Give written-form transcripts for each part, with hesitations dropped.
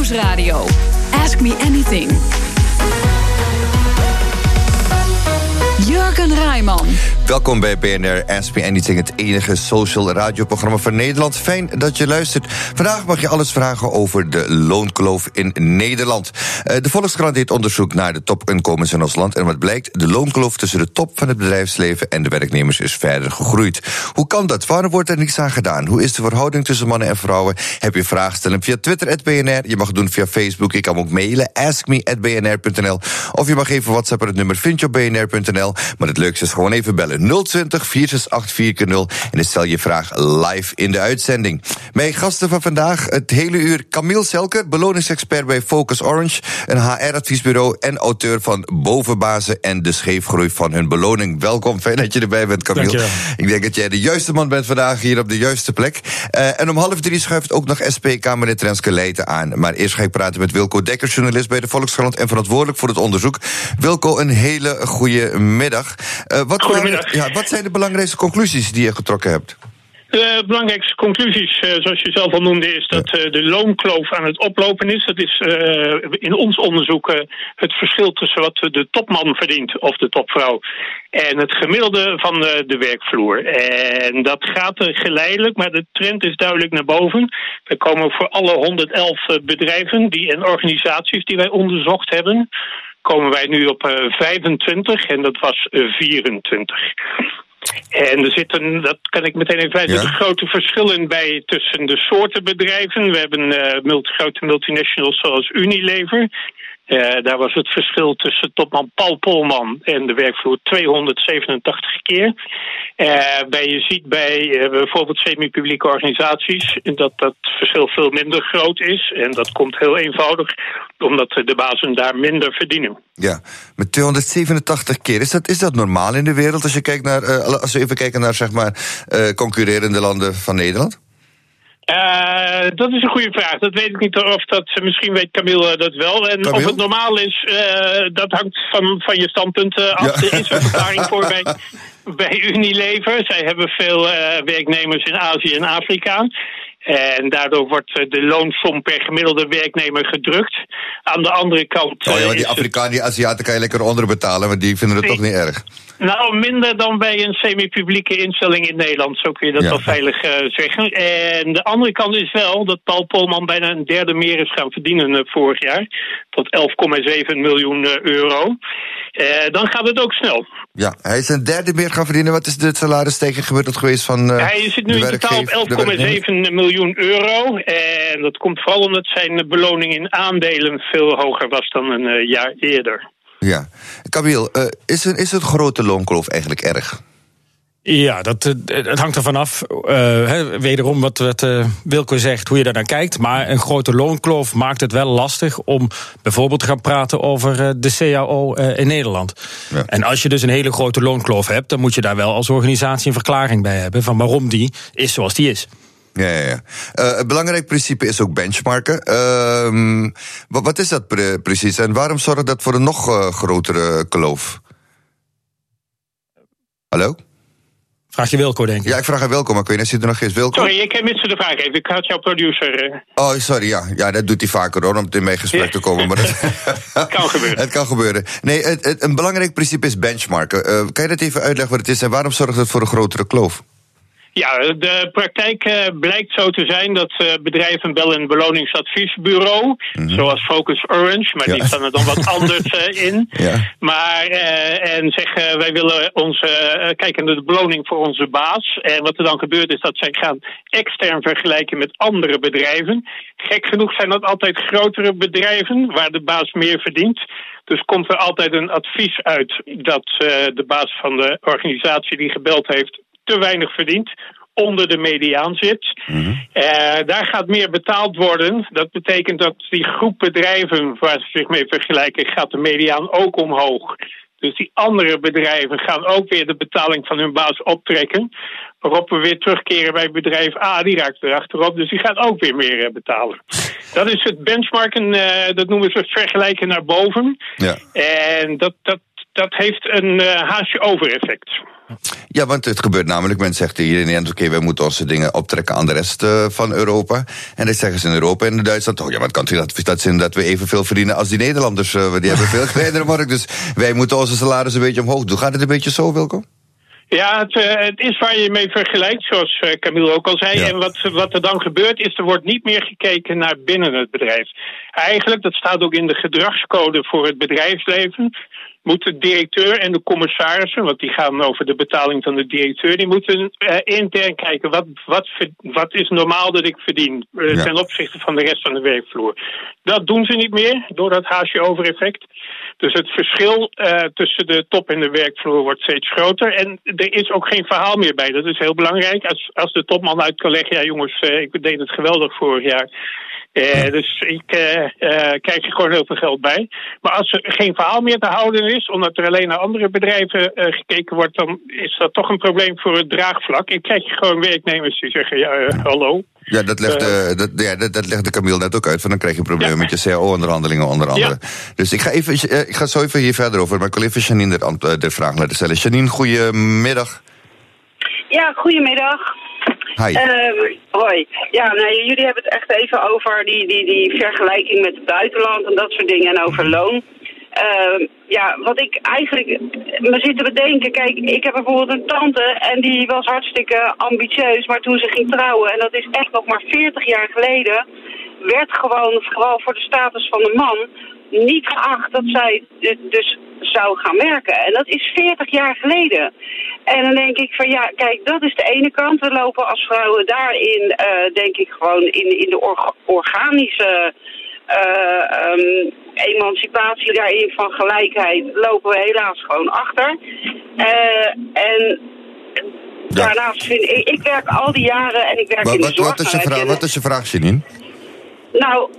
Nieuwsradio. Ask Me Anything. Jurgen Rijman. Welkom bij BNR Ask Me Anything, het enige social radioprogramma van Nederland. Fijn dat je luistert. Vandaag mag je alles vragen over de loonkloof in Nederland. De Volkskrant deed onderzoek naar de topinkomens in ons land. En wat blijkt, de loonkloof tussen de top van het bedrijfsleven en de werknemers is verder gegroeid. Hoe kan dat? Waarom wordt er niets aan gedaan? Hoe is de verhouding tussen mannen en vrouwen? Heb je vragen? Stel hem via Twitter @BNR. Je mag het doen via Facebook. Je kan me ook mailen, askme@bnr.nl. Of je mag even WhatsAppen, het nummer vind je op bnr.nl. Maar het leukste is gewoon even bellen. 020 468 4x0. En dan stel je vraag live in de uitzending. Mijn gasten van vandaag het hele uur: Camille Selker, beloningsexpert bij Focus Orange, een HR-adviesbureau en auteur van Bovenbazen en de scheefgroei van hun beloning. Welkom, fijn dat je erbij bent, Camille. Dankjewel. Ik denk dat jij de juiste man bent vandaag hier op de juiste plek. En om 2:30 schuift ook nog SP-Kamerlid Renske Leijten aan. Maar eerst ga ik praten met Wilco Dekker, journalist bij de Volkskrant en verantwoordelijk voor het onderzoek. Wilco, een hele goede middag. Wat zijn de belangrijkste conclusies die je getrokken hebt? De belangrijkste conclusies, zoals je zelf al noemde, is dat de loonkloof aan het oplopen is. Dat is in ons onderzoek het verschil tussen wat de topman verdient of de topvrouw en het gemiddelde van de werkvloer. En dat gaat geleidelijk, maar de trend is duidelijk naar boven. We komen voor alle 111 bedrijven en organisaties die wij onderzocht hebben, komen wij nu op 25 en dat was 24. En er zitten, dat kan ik meteen even wijzen, grote verschillen bij tussen de soorten bedrijven. We hebben grote multinationals zoals Unilever. Daar was het verschil tussen topman Paul Polman en de werkvloer 287 keer. Je ziet bij bijvoorbeeld semi-publieke organisaties dat dat verschil veel minder groot is. En dat komt heel eenvoudig omdat de bazen daar minder verdienen. Ja, met 287 keer. Is dat normaal in de wereld als we even kijken naar zeg maar concurrerende landen van Nederland? Dat is een goede vraag. Dat weet ik niet of dat. Misschien weet Camille dat wel. En Camille? of het normaal is, dat hangt van je standpunt af. Er is een verklaring voor bij Unilever. Zij hebben veel werknemers in Azië en Afrika. En daardoor wordt de loonsom per gemiddelde werknemer gedrukt. Aan de andere kant... die Afrikanen, die Aziaten kan je lekker onderbetalen, want die vinden het toch niet erg. Nou, minder dan bij een semi-publieke instelling in Nederland. Zo kun je dat wel veilig zeggen. En de andere kant is wel dat Paul Polman bijna een derde meer is gaan verdienen vorig jaar. Tot 11,7 miljoen euro. Dan gaat het ook snel. Ja, hij is een derde meer gaan verdienen. Wat is de salarisstijging gemiddeld geweest van hij zit nu in totaal op 11,7 miljoen euro. En dat komt vooral omdat zijn beloning in aandelen veel hoger was dan een jaar eerder. Ja. Camille, is het grote loonkloof eigenlijk erg? Ja, het hangt ervan af. Wederom wat Wilco zegt, hoe je daar naar kijkt. Maar een grote loonkloof maakt het wel lastig om bijvoorbeeld te gaan praten over de CAO in Nederland. Ja. En als je dus een hele grote loonkloof hebt, dan moet je daar wel als organisatie een verklaring bij hebben van waarom die is zoals die is. Ja. Een belangrijk principe is ook benchmarken. Wat is dat precies en waarom zorgt dat voor een nog grotere kloof? Hallo? Vraag je Wilco, denk ik. Ja, ik vraag aan Wilco, maar ik weet niet of hij er nog is. Wilco? Sorry, ik miste de vraag even. Ik had jouw producer... Oh, sorry, ja, dat doet hij vaker hoor, om in mijn gesprek te komen. Maar het kan gebeuren. Het kan gebeuren. Nee, een belangrijk principe is benchmarken. Kan je dat even uitleggen wat het is en waarom zorgt het voor een grotere kloof? Ja, de praktijk blijkt zo te zijn dat bedrijven bellen een beloningsadviesbureau, zoals Focus Orange, maar die staan er dan wat anders in. Ja. Maar en zeggen wij willen kijken naar de beloning voor onze baas. En wat er dan gebeurt is dat zij gaan extern vergelijken met andere bedrijven. Gek genoeg zijn dat altijd grotere bedrijven waar de baas meer verdient. Dus komt er altijd een advies uit dat de baas van de organisatie die gebeld heeft te weinig verdient, onder de mediaan zit. Daar gaat meer betaald worden. Dat betekent dat die groep bedrijven waar ze zich mee vergelijken, gaat de mediaan ook omhoog. Dus die andere bedrijven gaan ook weer de betaling van hun baas optrekken. Waarop we weer terugkeren bij bedrijf A, die raakt erachterop. Dus die gaat ook weer meer betalen. Dat is het benchmarken, dat noemen ze vergelijken naar boven. Ja. En dat dat heeft een haasje over effect. Ja, want het gebeurt namelijk, men zegt hier in Nederland, oké, wij moeten onze dingen optrekken aan de rest van Europa. En dan zeggen ze in Europa en in Duitsland, oh ja, wat kan u dat zin dat we evenveel verdienen als die Nederlanders? Die hebben veel kleinere markt, dus wij moeten onze salaris een beetje omhoog doen. Gaat het een beetje zo, Wilco? Ja, het is waar je mee vergelijkt, zoals Camille ook al zei. Ja. En wat er dan gebeurt is, er wordt niet meer gekeken naar binnen het bedrijf. Eigenlijk, dat staat ook in de gedragscode voor het bedrijfsleven, moeten de directeur en de commissarissen, want die gaan over de betaling van de directeur, die moeten intern kijken, wat is normaal dat ik verdien ten opzichte van de rest van de werkvloer. Dat doen ze niet meer, door dat haasje over effect. Dus het verschil tussen de top en de werkvloer wordt steeds groter. En er is ook geen verhaal meer bij. Dat is heel belangrijk. Als de topman uit kan leggen, ja jongens, ik deed het geweldig vorig jaar. Dus ik krijg er gewoon heel veel geld bij. Maar als er geen verhaal meer te houden is, omdat er alleen naar andere bedrijven gekeken wordt, dan is dat toch een probleem voor het draagvlak. En krijg je gewoon werknemers die zeggen, hallo. Ja, dat legde Camille net ook uit. Van dan krijg je problemen met je CAO-onderhandelingen onder andere. Ja. Dus ik ga zo even hier verder over. Maar ik wil even Janine de vraag laten stellen. Janine, goedemiddag. Ja, goedemiddag. Hi. Hoi. Ja, jullie hebben het echt even over die vergelijking met het buitenland en dat soort dingen en over loon. Wat ik eigenlijk me zit te bedenken, kijk, ik heb bijvoorbeeld een tante en die was hartstikke ambitieus, maar toen ze ging trouwen, en dat is echt nog maar 40 jaar geleden, werd gewoon vooral voor de status van de man niet geacht dat zij dus zou gaan werken. En dat is 40 jaar geleden. En dan denk ik van ja, kijk, dat is de ene kant. We lopen als vrouwen daarin, denk ik gewoon in de organische emancipatie daarin van gelijkheid lopen we helaas gewoon achter. En daarnaast vind ik werk al die jaren en ik werk in de zorg. Wat is je vraag, Janine? Nou,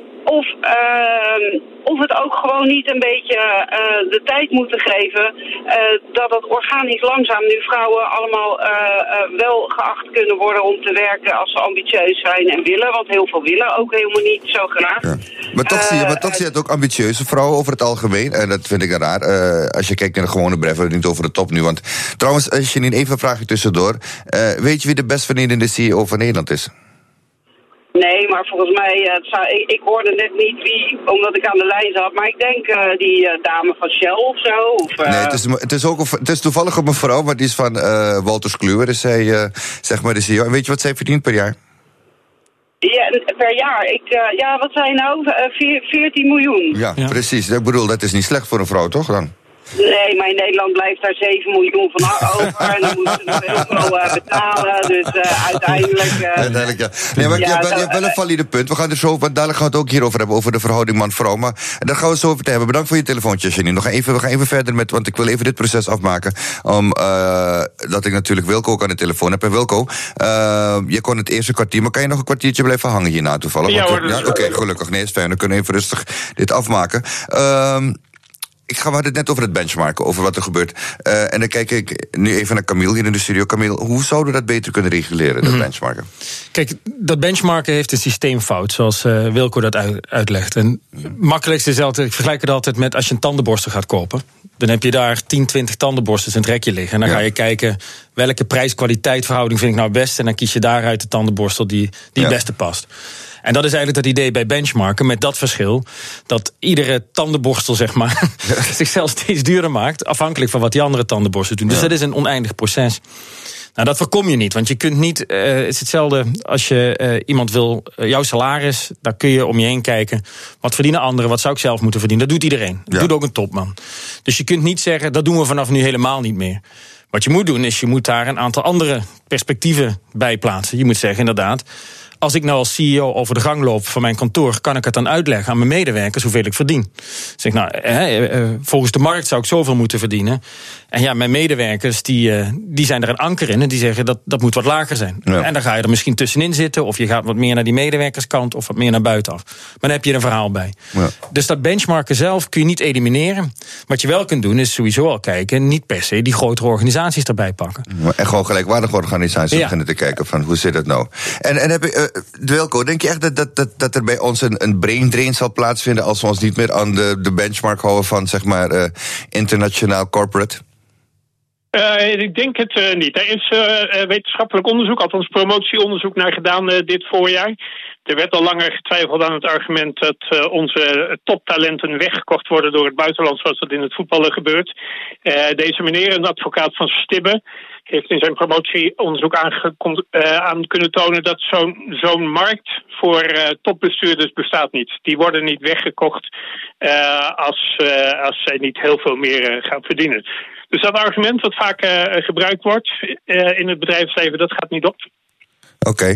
of het ook gewoon niet een beetje de tijd moeten geven dat het organisch langzaam nu vrouwen allemaal wel geacht kunnen worden om te werken als ze ambitieus zijn en willen. Want heel veel willen ook helemaal niet zo graag. Ja. Maar toch zie je het ook ambitieuze vrouwen over het algemeen. En dat vind ik raar. Als je kijkt naar de gewone bedrijven, we hebben het niet over de top nu. Want trouwens, Janine, even een vraagje tussendoor. Weet je wie de best verdienende CEO van Nederland is? Nee, maar volgens mij, ik hoorde net niet wie, omdat ik aan de lijn zat. Maar ik denk die dame van Shell of zo. Nee, het is toevallig een mevrouw, maar die is van Wolters Kluwer. Is zij, zeg maar, de CEO. En weet je wat zij verdient per jaar? Ja, per jaar. Wat zijn nou? 14 miljoen. Ja, precies. Ik bedoel, dat is niet slecht voor een vrouw, toch dan? Nee, maar in Nederland blijft daar 7 miljoen van over. En dan moeten ze nog heel veel betalen. Dus uiteindelijk... Uiteindelijk, ja. Nee, maar je hebt wel een valide punt. We gaan er zo, want dadelijk gaan we het ook hierover hebben, over de verhouding man-vrouw. Maar daar gaan we het zo over te hebben. Bedankt voor je telefoontje, Janine. We gaan even verder met, want ik wil even dit proces afmaken. Dat ik natuurlijk Wilco ook aan de telefoon heb. En Wilco, je kon het eerste kwartier, maar kan je nog een kwartiertje blijven hangen hierna toevallig? Ja, Oké, gelukkig. Nee, is fijn. Dan kunnen we even rustig dit afmaken. We hadden het net over het benchmarken, over wat er gebeurt. En dan kijk ik nu even naar Camille hier in de studio. Camille, hoe zouden we dat beter kunnen reguleren, dat benchmarken? Kijk, dat benchmarken heeft een systeemfout, zoals Wilco dat uitlegt. En makkelijkste is altijd, ik vergelijk het altijd met als je een tandenborstel gaat kopen. Dan heb je daar 10, 20 tandenborstels in het rekje liggen. En dan ga je kijken, welke prijs-kwaliteit verhouding vind ik nou het beste. En dan kies je daaruit de tandenborstel die het beste past. En dat is eigenlijk het idee bij benchmarken, met dat verschil dat iedere tandenborstel, zeg maar, zichzelf steeds duurder maakt, afhankelijk van wat die andere tandenborstels doen. Dus dat is een oneindig proces. Nou, dat voorkom je niet, want je kunt niet, het is hetzelfde als je iemand wil, jouw salaris, daar kun je om je heen kijken, wat verdienen anderen, wat zou ik zelf moeten verdienen. Dat doet iedereen, dat doet ook een topman. Dus je kunt niet zeggen, dat doen we vanaf nu helemaal niet meer. Wat je moet doen, is je moet daar een aantal andere perspectieven bij plaatsen. Je moet zeggen, inderdaad, als ik nou als CEO over de gang loop van mijn kantoor, kan ik het dan uitleggen aan mijn medewerkers hoeveel ik verdien. Zeg volgens de markt zou ik zoveel moeten verdienen. En ja, mijn medewerkers die zijn er een anker in en die zeggen dat moet wat lager zijn. Ja. En dan ga je er misschien tussenin zitten, of je gaat wat meer naar die medewerkerskant of wat meer naar buitenaf. Maar dan heb je een verhaal bij. Ja. Dus dat benchmarken zelf kun je niet elimineren. Wat je wel kunt doen is sowieso al kijken, niet per se die grotere organisaties erbij pakken. En gewoon gelijkwaardige organisaties beginnen te kijken van hoe zit het nou. En Wilco, denk je echt dat er bij ons een brain drain zal plaatsvinden als we ons niet meer aan de benchmark houden van, zeg maar, internationaal corporate? Ik denk het niet. Er is wetenschappelijk onderzoek, althans promotieonderzoek naar gedaan dit voorjaar. Er werd al langer getwijfeld aan het argument dat onze toptalenten weggekocht worden door het buitenland, zoals dat in het voetballen gebeurt. Deze meneer, een advocaat van Stibbe, heeft in zijn promotieonderzoek aan kunnen tonen dat zo'n markt voor topbestuurders bestaat niet. Die worden niet weggekocht als zij niet heel veel meer gaan verdienen. Dus dat argument wat vaak gebruikt wordt in het bedrijfsleven, dat gaat niet op. Oké.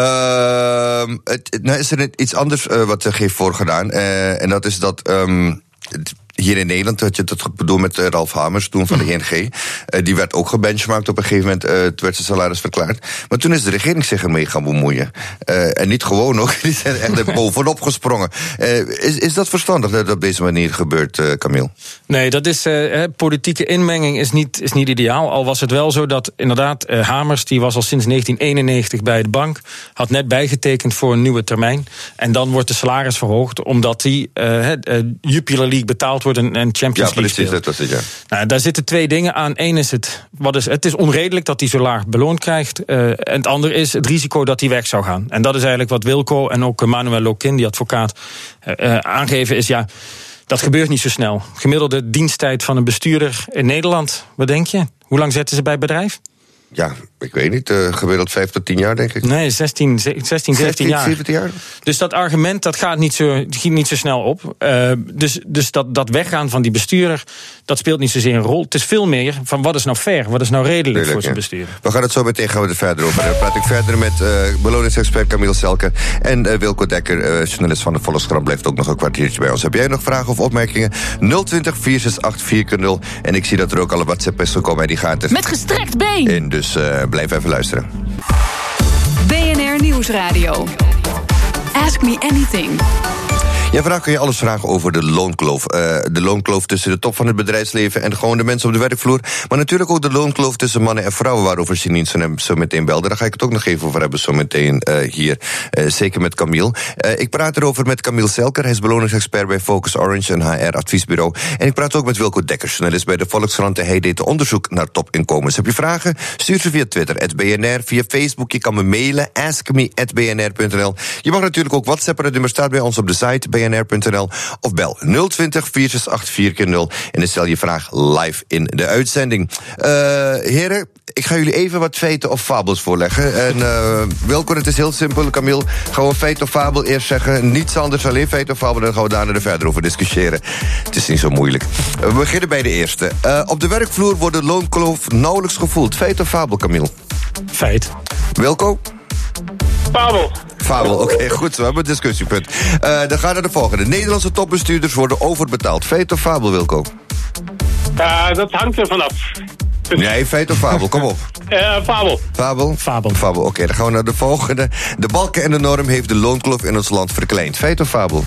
Nou is er iets anders wat er heeft voorgedaan. En dat is dat hier in Nederland, had je dat bedoeld met Ralf Hamers toen van de ING. Die werd ook gebenchmarkt op een gegeven moment. Het werd zijn salaris verklaard. Maar toen is de regering zich ermee gaan bemoeien. En niet gewoon ook, die zijn echt er bovenop gesprongen. Is dat verstandig dat het op deze manier gebeurt, Camille? Nee, dat is politieke inmenging is niet ideaal. Al was het wel zo dat inderdaad Hamers, die was al sinds 1991 bij de bank, had net bijgetekend voor een nieuwe termijn. En dan wordt de salaris verhoogd, omdat die Jupiler League betaald wordt en Champions League speelt. Dat was het, ja. Nou, daar zitten twee dingen aan. Eén is het is onredelijk dat hij zo laag beloond krijgt. En het andere is het risico dat hij weg zou gaan. En dat is eigenlijk wat Wilco en ook Manuel Lokin, die advocaat, aangeven is, ja, dat gebeurt niet zo snel. Gemiddelde diensttijd van een bestuurder in Nederland, wat denk je? Hoe lang zetten ze bij het bedrijf? Ja, ik weet niet. Gemiddeld 5 tot 10 jaar, denk ik. Nee, 16, 17 jaar. 17 jaar. Dus dat argument, dat gaat niet zo snel op. Dus dat weggaan van die bestuurder, dat speelt niet zozeer een rol. Het is veel meer van wat is nou fair, wat is nou redelijk voor zijn bestuurder. We gaan het zo meteen er verder over. Dan praat ik verder met beloningsexpert Camille Selker en Wilco Dekker, journalist van de Volkskrant, blijft ook nog een kwartiertje bij ons. Heb jij nog vragen of opmerkingen? 020 468 4x0. En ik zie dat er ook alle WhatsApp is gekomen en die gaat er met gestrekt been in, dus blijf even luisteren. BNR Nieuwsradio. Ask me anything. Ja, vandaag kun je alles vragen over de loonkloof. De loonkloof tussen de top van het bedrijfsleven en gewoon de mensen op de werkvloer. Maar natuurlijk ook de loonkloof tussen mannen en vrouwen, waarover Janine zo meteen belde. Daar ga ik het ook nog even over hebben zo meteen hier. Zeker met Camille. Ik praat erover met Camille Selker. Hij is beloningsexpert bij Focus Orange, een HR-adviesbureau. En ik praat ook met Wilco Dekker, journalist bij de Volkskrant. Hij deed onderzoek naar topinkomens. Heb je vragen? Stuur ze via Twitter, @BNR, via Facebook. Je kan me mailen, askme@bnr.nl. Je mag natuurlijk ook WhatsAppen. Het nummer staat bij ons op de site, bnr.nl, of bel 020 468 4x0 en dan stel je vraag live in de uitzending. Heren, ik ga jullie even wat feiten of fabels voorleggen. En Wilco, het is heel simpel, Camille. Gewoon feit of fabel eerst zeggen. Niets anders, alleen feit of fabel. Dan gaan we daarna er verder over discussiëren. Het is niet zo moeilijk. We beginnen bij de eerste. Op de werkvloer wordt de loonkloof nauwelijks gevoeld. Feit of fabel, Camille? Feit. Wilco? Fabel, oké, goed, we hebben een discussiepunt. Dan gaan we naar de volgende. Nederlandse topbestuurders worden overbetaald. Feit of fabel, Wilco? Dat hangt er vanaf. Nee, feit of fabel, kom op. Fabel. Fabel, oké, dan gaan we naar de volgende. De balken en de norm heeft de loonkloof in ons land verkleind. Feit of fabel?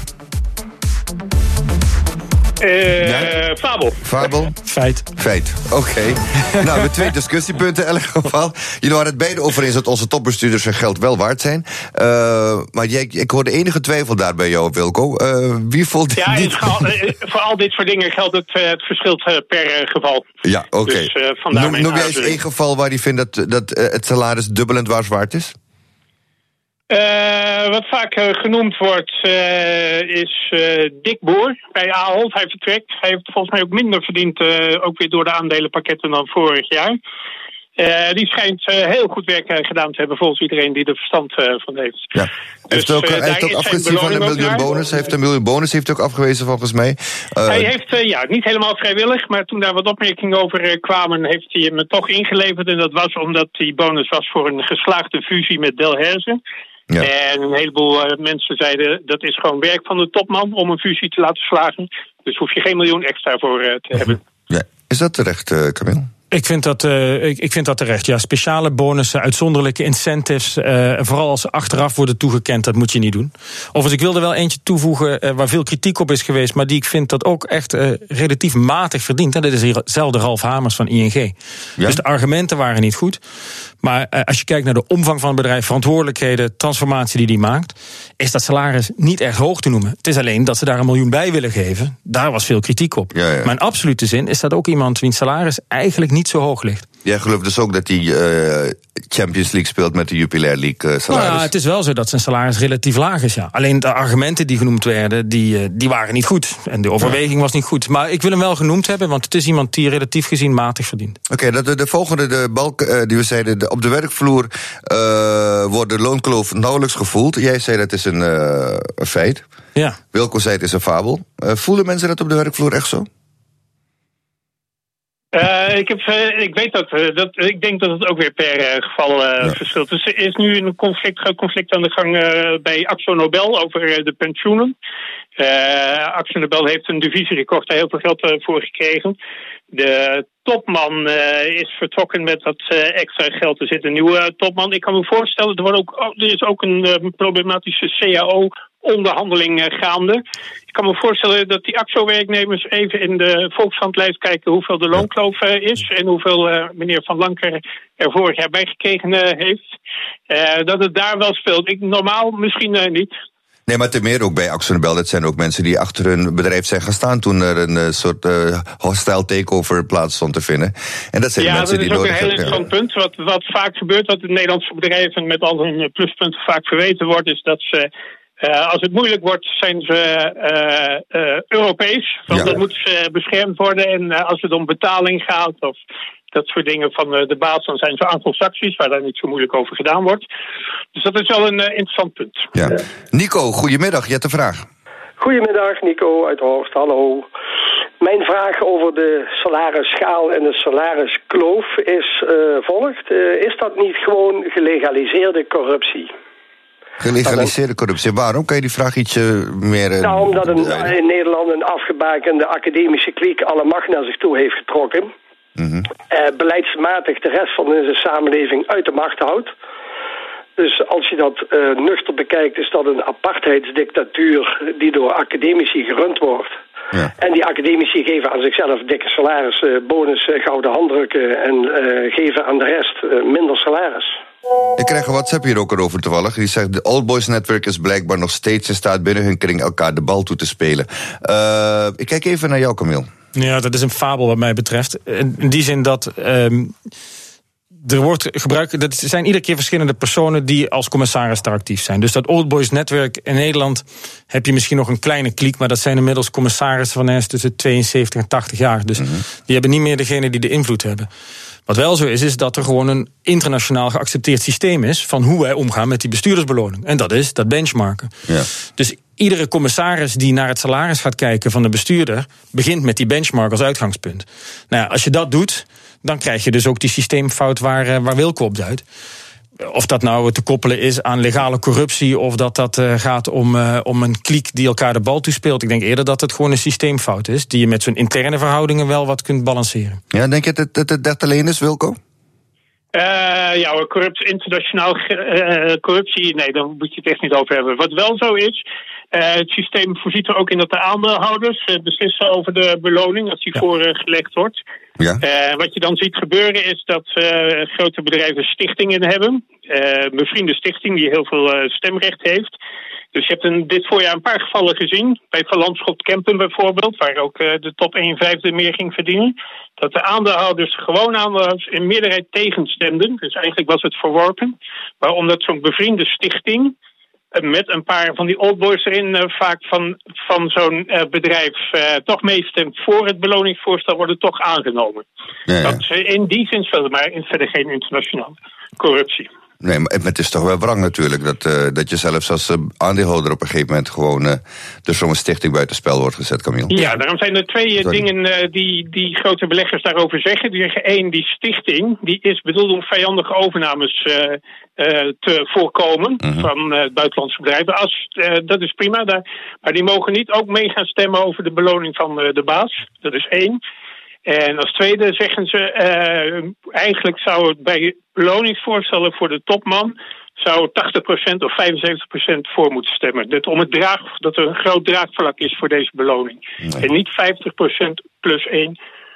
Fabel? Feit, oké. Nou, we hebben 2 discussiepunten in elk geval. Jullie waren het beide over eens dat onze topbestuurders hun geld wel waard zijn. Maar ik hoorde enige twijfel daar bij jou, Wilco. Wie voelt dit niet? Voor al dit soort dingen geldt het verschilt per geval. Ja, oké. Dus, noem jij eens één geval waar je vindt dat het salaris dubbel en dwars waard is? Wat vaak genoemd wordt is Dick Boer bij Ahold. Hij vertrekt. Hij heeft volgens mij ook minder verdiend, ook weer door de aandelenpakketten dan vorig jaar. Die schijnt heel goed werk gedaan te hebben volgens iedereen die er verstand van heeft. Ja. Dus, hij heeft ook afgezien van een miljoen bonus. Hij heeft een miljoen bonus ook afgewezen volgens mij. Hij heeft niet helemaal vrijwillig, maar toen daar wat opmerkingen over kwamen, heeft hij hem toch ingeleverd. En dat was omdat die bonus was voor een geslaagde fusie met Delhaize. Ja. En een heleboel mensen zeiden dat is gewoon werk van de topman om een fusie te laten slagen. Dus hoef je geen miljoen extra voor te hebben. Ja. Is dat terecht, Camille? Ik vind dat terecht. Ja, speciale bonussen, uitzonderlijke incentives, vooral als ze achteraf worden toegekend, dat moet je niet doen. Overigens, ik wilde wel eentje toevoegen waar veel kritiek op is geweest, maar die ik vind dat ook echt relatief matig verdient. En dat is hier hetzelfde Ralf Hamers van ING. Ja? Dus de argumenten waren niet goed. Maar als je kijkt naar de omvang van het bedrijf, verantwoordelijkheden, transformatie die maakt, is dat salaris niet echt hoog te noemen. Het is alleen dat ze daar 1 miljoen bij willen geven. Daar was veel kritiek op. Ja. Maar in absolute zin is dat ook iemand wiens salaris eigenlijk niet zo hoog ligt. Jij gelooft dus ook dat hij Champions League speelt met de Jupiler League salaris? Nou, het is wel zo dat zijn salaris relatief laag is, ja. Alleen de argumenten die genoemd werden, die waren niet goed. En de overweging was niet goed. Maar ik wil hem wel genoemd hebben, want het is iemand die relatief gezien matig verdient. Oké, de volgende, de balk die we zeiden, op de werkvloer wordt de loonkloof nauwelijks gevoeld. Jij zei dat is een feit. Ja. Wilco zei het is een fabel. Voelen mensen dat op de werkvloer echt zo? Ik weet dat. Ik denk dat het ook weer per geval verschilt. Dus er is nu een conflict aan de gang bij Akzo Nobel over de pensioenen. Akzo Nobel heeft een divisierecord daar heel veel geld voor gekregen. De topman is vertrokken met dat extra geld. Er zit een nieuwe topman. Ik kan me voorstellen, er is ook een problematische CAO-onderhandeling gaande. Ik kan me voorstellen dat die AXO-werknemers even in de Volkskrant-lijst kijken hoeveel de loonkloof is en hoeveel meneer Van Lanker er vorig jaar bij gekregen heeft. Dat het daar wel speelt. Normaal misschien niet. Nee, maar ten meer ook bij Akzo Nobel. Dat zijn ook mensen die achter hun bedrijf zijn gaan staan toen er een soort hostile takeover plaats stond te vinden. En dat zijn mensen die nodig hebben. Ja, dat is ook een heel interessant punt. Wat vaak gebeurt, wat de Nederlandse bedrijven met al hun pluspunten vaak verweten wordt, is dat ze, als het moeilijk wordt, zijn ze Europees. Want dan moeten ze beschermd worden. En als het om betaling gaat of dat soort dingen van de baas, dan zijn ze Anglo-Saxisch, waar daar niet zo moeilijk over gedaan wordt. Dus dat is wel een interessant punt. Ja. Nico, goedemiddag. Je hebt een vraag. Goedemiddag, Nico uit Horst. Hallo. Mijn vraag over de salarisschaal en de salariskloof is volgt. Is dat niet gewoon gelegaliseerde corruptie? Gelegaliseerde corruptie. Waarom? Kan je die vraag ietsje meer... omdat in Nederland een afgebakende academische kliek alle macht naar zich toe heeft getrokken. Beleidsmatig de rest van de samenleving uit de macht houdt. Dus als je dat nuchter bekijkt, is dat een apartheidsdictatuur die door academici gerund wordt. Ja. En die academici geven aan zichzelf dikke salaris, bonus, gouden handdrukken en geven aan de rest minder salaris. Ik krijg een WhatsApp hier ook erover toevallig. Die zegt, de Old Boys Network is blijkbaar nog steeds in staat binnen hun kring elkaar de bal toe te spelen. Ik kijk even naar jou, Camille. Ja, dat is een fabel wat mij betreft. In die zin dat er wordt gebruikt, dat zijn iedere keer verschillende personen die als commissaris daar actief zijn. Dus dat Old Boys Network in Nederland heb je misschien nog een kleine kliek, maar dat zijn inmiddels commissarissen van ergens tussen 72 en 80 jaar. Dus die hebben niet meer degene die de invloed hebben. Wat wel zo is dat er gewoon een internationaal geaccepteerd systeem is van hoe wij omgaan met die bestuurdersbeloning. En dat is dat benchmarken. Ja. Dus iedere commissaris die naar het salaris gaat kijken van de bestuurder begint met die benchmark als uitgangspunt. Nou ja, als je dat doet, dan krijg je dus ook die systeemfout waar Wilco op duidt. Of dat nou te koppelen is aan legale corruptie of dat gaat om een kliek die elkaar de bal toespeelt. Ik denk eerder dat het gewoon een systeemfout is die je met zo'n interne verhoudingen wel wat kunt balanceren. Ja, denk je dat alleen is, Wilco? Internationaal corruptie, nee, daar moet je het echt niet over hebben. Wat wel zo is, het systeem voorziet er ook in dat de aandeelhouders beslissen over de beloning als die voorgelegd wordt. Ja. Wat je dan ziet gebeuren is dat grote bedrijven stichtingen hebben. Bevriende stichting die heel veel stemrecht heeft. Dus je hebt dit voorjaar een paar gevallen gezien. Bij Van Lanschot Kempen bijvoorbeeld, waar ook de top 1/5 meer ging verdienen. Dat de aandeelhouders, gewoon aandeelhouders, in meerderheid tegenstemden. Dus eigenlijk was het verworpen. Maar omdat zo'n bevriende stichting met een paar van die oldboys erin vaak van zo'n bedrijf toch meestemt voor het beloningsvoorstel, worden toch aangenomen. Ja. Dat in die zin speelde, maar verder geen internationale corruptie. Nee, maar het is toch wel wrang natuurlijk dat je zelfs als aandeelhouder op een gegeven moment gewoon dus zo'n stichting buitenspel wordt gezet, Camille. Ja, daarom zijn er twee dingen die grote beleggers daarover zeggen. Die zeggen, één, die stichting die is bedoeld om vijandige overnames te voorkomen van buitenlandse bedrijven. Dat is prima, maar die mogen niet ook mee gaan stemmen over de beloning van de baas. Dat is één. En als tweede zeggen ze, eigenlijk zou het bij beloningsvoorstellen voor de topman zou 80% of 75% voor moeten stemmen. Dat er een groot draagvlak is voor deze beloning. Nee. En niet 50% plus 1,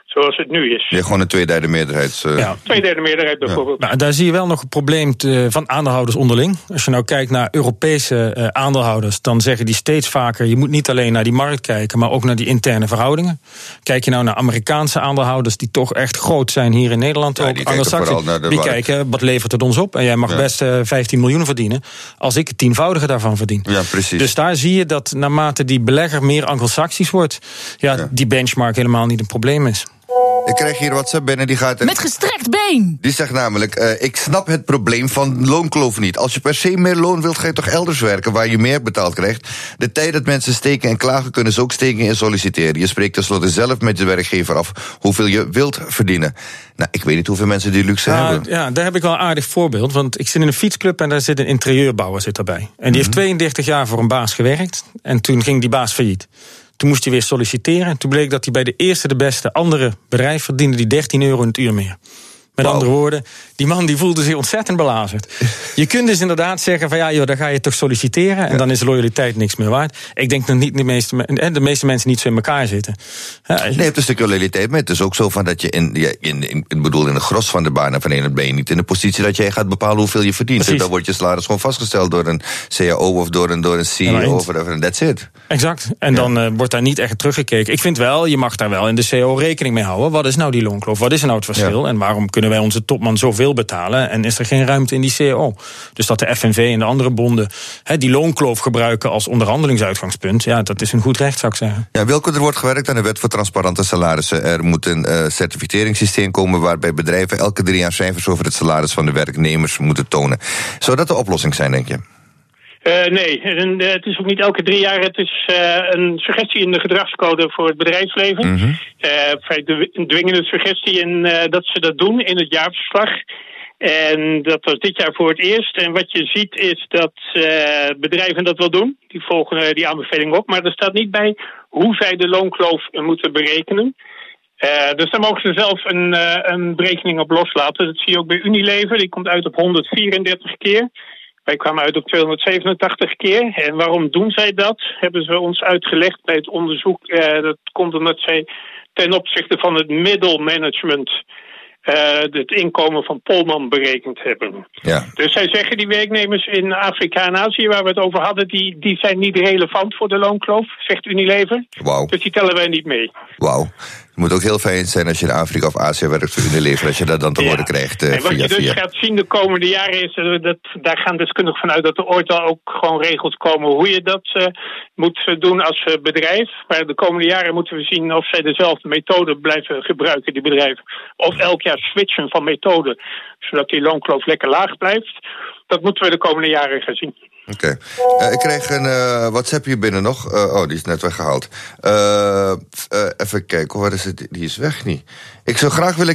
zoals het nu is. Ja, gewoon een 2/3 meerderheid. 2/3 meerderheid bijvoorbeeld. Nou, daar zie je wel nog een probleem van aandeelhouders onderling. Als je nou kijkt naar Europese aandeelhouders, dan zeggen die steeds vaker, je moet niet alleen naar die markt kijken, maar ook naar die interne verhoudingen. Kijk je nou naar Amerikaanse aandeelhouders die toch echt groot zijn hier in Nederland, ja, ook die kijken, wat levert het ons op? En jij mag best 15 miljoen verdienen als ik het 10-voudige daarvan verdien. Ja, precies. Dus daar zie je dat naarmate die belegger meer Anglo-Saxisch wordt, die benchmark helemaal niet een probleem is. Ik krijg hier WhatsApp binnen, die gaat... Met gestrekt been! Die zegt namelijk, ik snap het probleem van loonkloof niet. Als je per se meer loon wilt, ga je toch elders werken waar je meer betaald krijgt. De tijd dat mensen steken en klagen, kunnen ze ook steken en solliciteren. Je spreekt tenslotte zelf met de werkgever af hoeveel je wilt verdienen. Nou, ik weet niet hoeveel mensen die luxe hebben. Ja, daar heb ik wel een aardig voorbeeld. Want ik zit in een fietsclub en daar zit een interieurbouwer erbij. En die heeft 32 jaar voor een baas gewerkt. En toen ging die baas failliet. Toen moest hij weer solliciteren. Toen bleek dat hij bij de eerste de beste andere bedrijf verdiende die €13 in het uur meer. Met andere woorden, die man die voelde zich ontzettend belazerd. Je kunt dus inderdaad zeggen van dan ga je toch solliciteren en dan is de loyaliteit niks meer waard. Ik denk dat niet de meeste mensen niet zo in elkaar zitten. Nee, je hebt een stuk loyaliteit, maar het is ook zo van dat je in het gros van de banen van een ben je niet in de positie dat jij gaat bepalen hoeveel je verdient. En dan wordt je salaris gewoon vastgesteld door een CAO of door een CEO en that's it. Exact. En dan wordt daar niet echt teruggekeken. Ik vind wel, je mag daar wel in de CAO rekening mee houden. Wat is nou die loonkloof? Wat is nou het verschil? En waarom kunnen wij onze topman zoveel betalen en is er geen ruimte in die CAO? Dus dat de FNV en de andere bonden die loonkloof gebruiken als onderhandelingsuitgangspunt, dat is een goed recht, zou ik zeggen. Ja, Wilco, er wordt gewerkt aan de wet voor transparante salarissen. Er moet een certificeringssysteem komen waarbij bedrijven elke 3 jaar cijfers over het salaris van de werknemers moeten tonen. Zou dat de oplossing zijn, denk je? Nee, het is ook niet elke 3 jaar. Het is een suggestie in de gedragscode voor het bedrijfsleven. Een dwingende suggestie en dat ze dat doen in het jaarverslag. En dat was dit jaar voor het eerst. En wat je ziet is dat bedrijven dat wel doen. Die volgen die aanbeveling op. Maar er staat niet bij hoe zij de loonkloof moeten berekenen. Dus daar mogen ze zelf een berekening op loslaten. Dat zie je ook bij Unilever. Die komt uit op 134 keer. Wij kwamen uit op 287 keer. En waarom doen zij dat? Hebben ze ons uitgelegd bij het onderzoek. Dat komt omdat zij ten opzichte van het middelmanagement het inkomen van Polman berekend hebben. Ja. Dus zij zeggen die werknemers in Afrika en Azië waar we het over hadden, die zijn niet relevant voor de loonkloof, zegt Unilever. Wow. Dus die tellen wij niet mee. Wauw. Het moet ook heel fijn zijn als je in Afrika of Azië werkt voor Unilever, als je dat dan te horen krijgt. En wat je dus gaat zien de komende jaren is, daar gaan deskundigen vanuit dat er ooit al ook gewoon regels komen hoe je dat moet doen als bedrijf. Maar de komende jaren moeten we zien of zij dezelfde methode blijven gebruiken, die bedrijven. Of elk jaar switchen van methode, zodat die loonkloof lekker laag blijft. Dat moeten we de komende jaren gaan zien. Oké. Ik kreeg een WhatsApp hier binnen nog. Die is net weggehaald. Even kijken, waar is het? Die is weg niet. Ik zou graag willen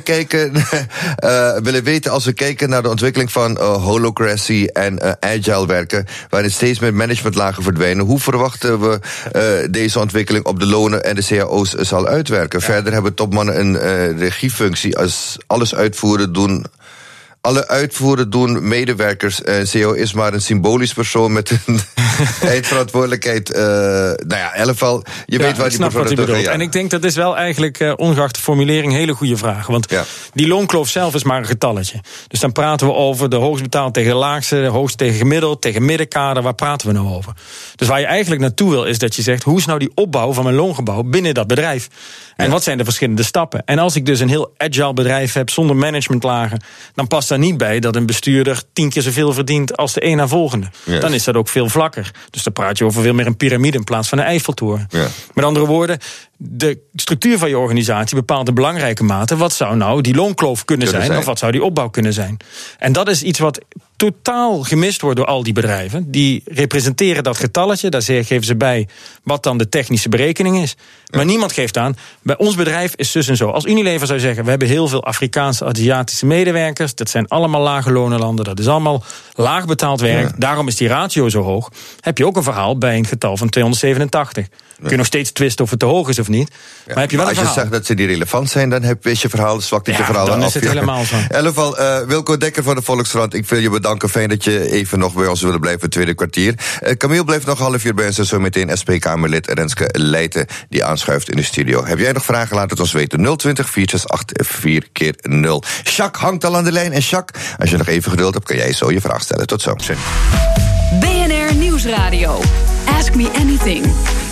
weten als we kijken naar de ontwikkeling van holacracy en agile werken, waarin steeds meer managementlagen verdwijnen. Hoe verwachten we deze ontwikkeling op de lonen en de cao's zal uitwerken? Ja. Verder hebben topmannen een regiefunctie als alles uitvoeren doen. Alle uitvoeren doen medewerkers. CEO is maar een symbolisch persoon met een eindverantwoordelijkheid. In elk geval, je weet waar die persoon naartoe gaat. En ik denk dat is wel eigenlijk, ongeacht de formulering, een hele goede vraag. Want die loonkloof zelf is maar een getalletje. Dus dan praten we over de hoogst betaald tegen de laagste, de hoogst tegen gemiddeld, tegen middenkader. Waar praten we nou over? Dus waar je eigenlijk naartoe wil, is dat je zegt, hoe is nou die opbouw van mijn loongebouw binnen dat bedrijf? En wat zijn de verschillende stappen? En als ik dus een heel agile bedrijf heb zonder managementlagen, dan past daar niet bij dat een bestuurder 10 keer zoveel verdient als de een na volgende. Yes. Dan is dat ook veel vlakker. Dus dan praat je over veel meer een piramide in plaats van een Eiffeltoren. Ja. Met andere woorden, de structuur van je organisatie bepaalt in belangrijke mate wat zou nou die loonkloof kunnen zijn of wat zou die opbouw kunnen zijn. En dat is iets wat totaal gemist wordt door al die bedrijven. Die representeren dat getalletje, daar geven ze bij wat dan de technische berekening is. Maar niemand geeft aan, bij ons bedrijf is zus en zo. Als Unilever zou zeggen, we hebben heel veel Afrikaanse, Aziatische medewerkers, dat zijn allemaal lage lonenlanden, dat is allemaal laag betaald werk, daarom is die ratio zo hoog. Heb je ook een verhaal bij een getal van 287. Kun je nog steeds twisten of het te hoog is of niet. Maar heb je wel een verhaal. Als je zegt dat ze niet relevant zijn, dan heb je verhaal, zwakt dit je verhaal dan af. Is het helemaal zo. In ieder geval, Wilco Dekker van de Volkskrant, ik wil je bedanken bedanken. Fijn dat je even nog bij ons willen blijven, het tweede kwartier. Camille blijft nog half uur bij ons en zo meteen SP-Kamerlid Renske Leijten die aanschuift in de studio. Heb jij nog vragen? Laat het ons weten. 020 468 4x0. Jacques hangt al aan de lijn. En Jacques, als je nog even geduld hebt, kan jij zo je vraag stellen. Tot zo. BNR Nieuwsradio. Ask Me Anything.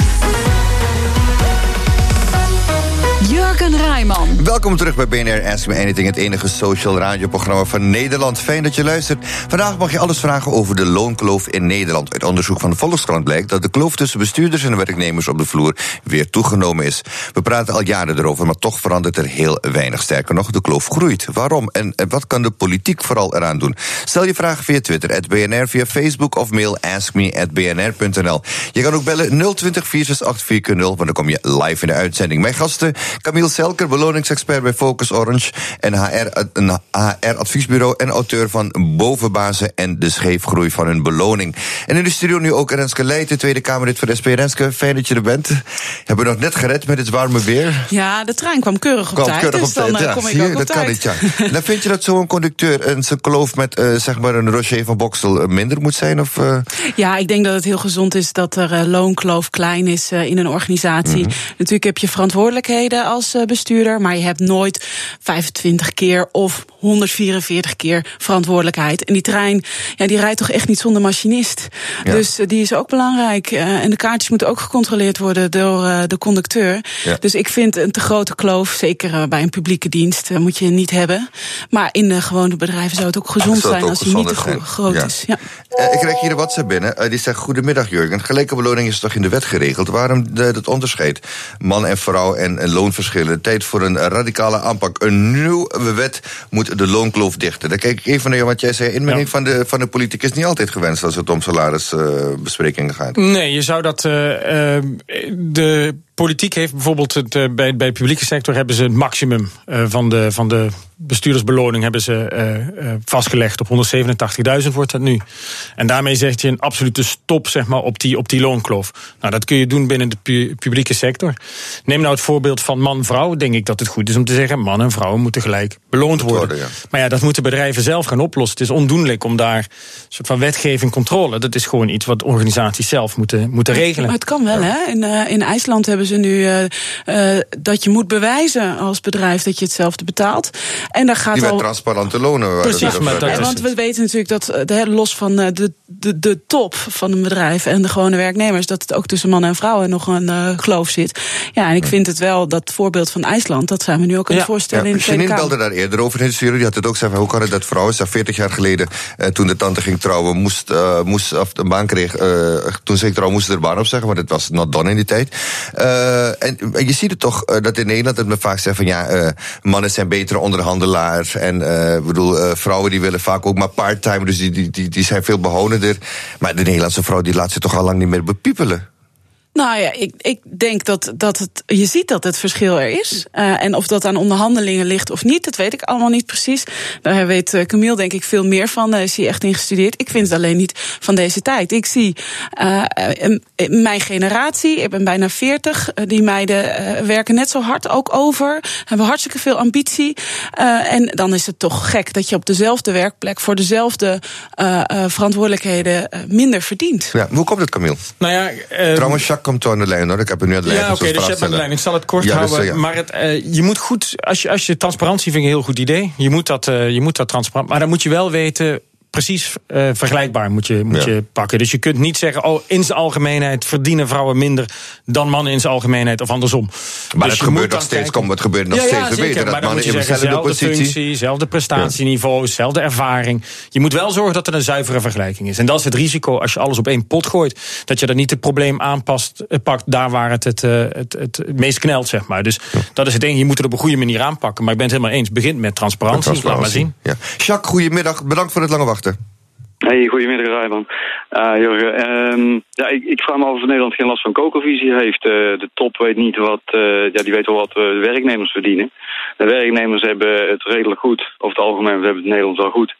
Jurgen Rijman. Welkom terug bij BNR Ask Me Anything, het enige social radioprogramma van Nederland. Fijn dat je luistert. Vandaag mag je alles vragen over de loonkloof in Nederland. Uit onderzoek van de Volkskrant blijkt dat de kloof tussen bestuurders en werknemers op de vloer weer toegenomen is. We praten al jaren erover, maar toch verandert er heel weinig. Sterker nog, de kloof groeit. Waarom? En wat kan de politiek vooral eraan doen? Stel je vragen via Twitter, @BNR, via Facebook of mail askme@bnr.nl. Je kan ook bellen 020 468 4x0, want dan kom je live in de uitzending. Mijn gasten, Camille Selker, beloningsexpert bij Focus Orange en HR-adviesbureau en auteur van Bovenbazen en de scheefgroei van hun beloning. En in de studio nu ook Renske Leijten, Tweede Kamerlid voor de SP. Renske, fijn dat je er bent. Hebben we nog net gered met het warme weer? Ja, de trein kwam keurig op tijd, dus dan kom ik ook op tijd. Kan niet, ja. Dan vind je dat zo'n conducteur en zijn kloof met zeg maar een Roger van Boksel minder moet zijn? Of? Ja, ik denk dat het heel gezond is dat er loonkloof klein is in een organisatie. Mm-hmm. Natuurlijk heb je verantwoordelijkheden als bestuurder, maar je hebt nooit 25 keer of 144 keer verantwoordelijkheid. En die trein, ja, die rijdt toch echt niet zonder machinist. Ja. Dus die is ook belangrijk. En de kaartjes moeten ook gecontroleerd worden door de conducteur. Ja. Dus ik vind een te grote kloof, zeker bij een publieke dienst, moet je niet hebben. Maar in de gewone bedrijven zou het ook gezond zijn als die niet te groot is. Ja. Ik krijg hier een WhatsApp binnen. Die zegt: goedemiddag Jurgen. Gelijke beloning is toch in de wet geregeld? Waarom dat onderscheid? Man en vrouw en loonverschillen. Tijd voor een radicale aanpak. Een nieuwe wet moet de loonkloof dichten. Dan kijk ik even naar jou, want jij zei: inmenging van de politiek is niet altijd gewenst als het om salarisbesprekingen gaat. Nee, je zou dat de politiek heeft bijvoorbeeld bij de publieke sector hebben ze het maximum van de bestuurdersbeloning hebben ze vastgelegd op 187.000 wordt dat nu. En daarmee zegt je een absolute stop, zeg maar, op die loonkloof. Nou, dat kun je doen binnen de publieke sector. Neem nou het voorbeeld van man-vrouw. Denk ik dat het goed is om te zeggen: man en vrouw moeten gelijk beloond worden. Ja. Maar ja, dat moeten bedrijven zelf gaan oplossen. Het is ondoenlijk om daar een soort van wetgeving, controle. Dat is gewoon iets wat organisaties zelf moeten regelen. Maar het kan wel, hè? In IJsland hebben ze nu dat je moet bewijzen als bedrijf dat je hetzelfde betaalt. En daar gaat die met transparante lonen. Precies, want we weten natuurlijk dat los van de top van een bedrijf en de gewone werknemers, dat het ook tussen mannen en vrouwen nog een kloof zit. Ja, en ik vind het wel, dat voorbeeld van IJsland, dat zijn we nu ook aan het voorstellen in de Tweede Kamer. Janine belde daar eerder over in de studio. Die had het ook gezegd: hoe kan het dat vrouwen, 40 jaar geleden, toen de tante ging trouwen, moest een baan kreeg, toen ze ging trouwen, moest ze er baan op zeggen, want het was not done in die tijd. En je ziet het toch, dat in Nederland dat men vaak zegt van mannen zijn betere onderhandelaars. En vrouwen die willen vaak ook maar part-time, dus die zijn veel behonender. Maar de Nederlandse vrouw die laat zich toch al lang niet meer bepiepelen. Nou ja, ik denk je ziet dat het verschil er is. En of dat aan onderhandelingen ligt of niet, dat weet ik allemaal niet precies. Daar weet Camille denk ik veel meer van. Daar is hij echt in gestudeerd. Ik vind het alleen niet van deze tijd. Ik zie mijn generatie, ik ben bijna 40, die meiden werken net zo hard ook over. Hebben hartstikke veel ambitie. En dan is het toch gek dat je op dezelfde werkplek voor dezelfde verantwoordelijkheden minder verdient. Ja, hoe komt het, Camille? Nou ja, trouwens, Jacques komt aan de lijn, hoor. Ik heb er nu aan de lijn. Ja, oké, dus je hebt aan de lijn. Ik zal het kort houden. Dus, maar je moet goed, als je transparantie vind ik een heel goed idee. Je moet dat transparant, maar dan moet je wel weten, precies vergelijkbaar moet je pakken. Dus je kunt niet zeggen, in zijn algemeenheid verdienen vrouwen minder dan mannen in zijn algemeenheid of andersom. Maar dus het gebeurt nog steeds, het gebeurt nog steeds beter. Dat mannen in dezelfde positie, functie, dezelfde prestatieniveau, dezelfde ervaring. Je moet wel zorgen dat er een zuivere vergelijking is. En dat is het risico als je alles op één pot gooit, dat je dan niet het probleem pakt daar waar het meest knelt, zeg maar. Dus dat is het enige. Je moet het op een goede manier aanpakken. Maar ik ben het helemaal eens. Begint met transparantie. Laat maar zien. Ja. Jacques, goedemiddag. Bedankt voor het lange wachten. Hey, goedemiddag Rijman. Jurgen, ik vraag me af of Nederland geen last van kokervisie heeft. De top weet niet die weet wel wat de werknemers verdienen. De werknemers hebben het redelijk goed. Over het algemeen hebben het Nederland wel goed.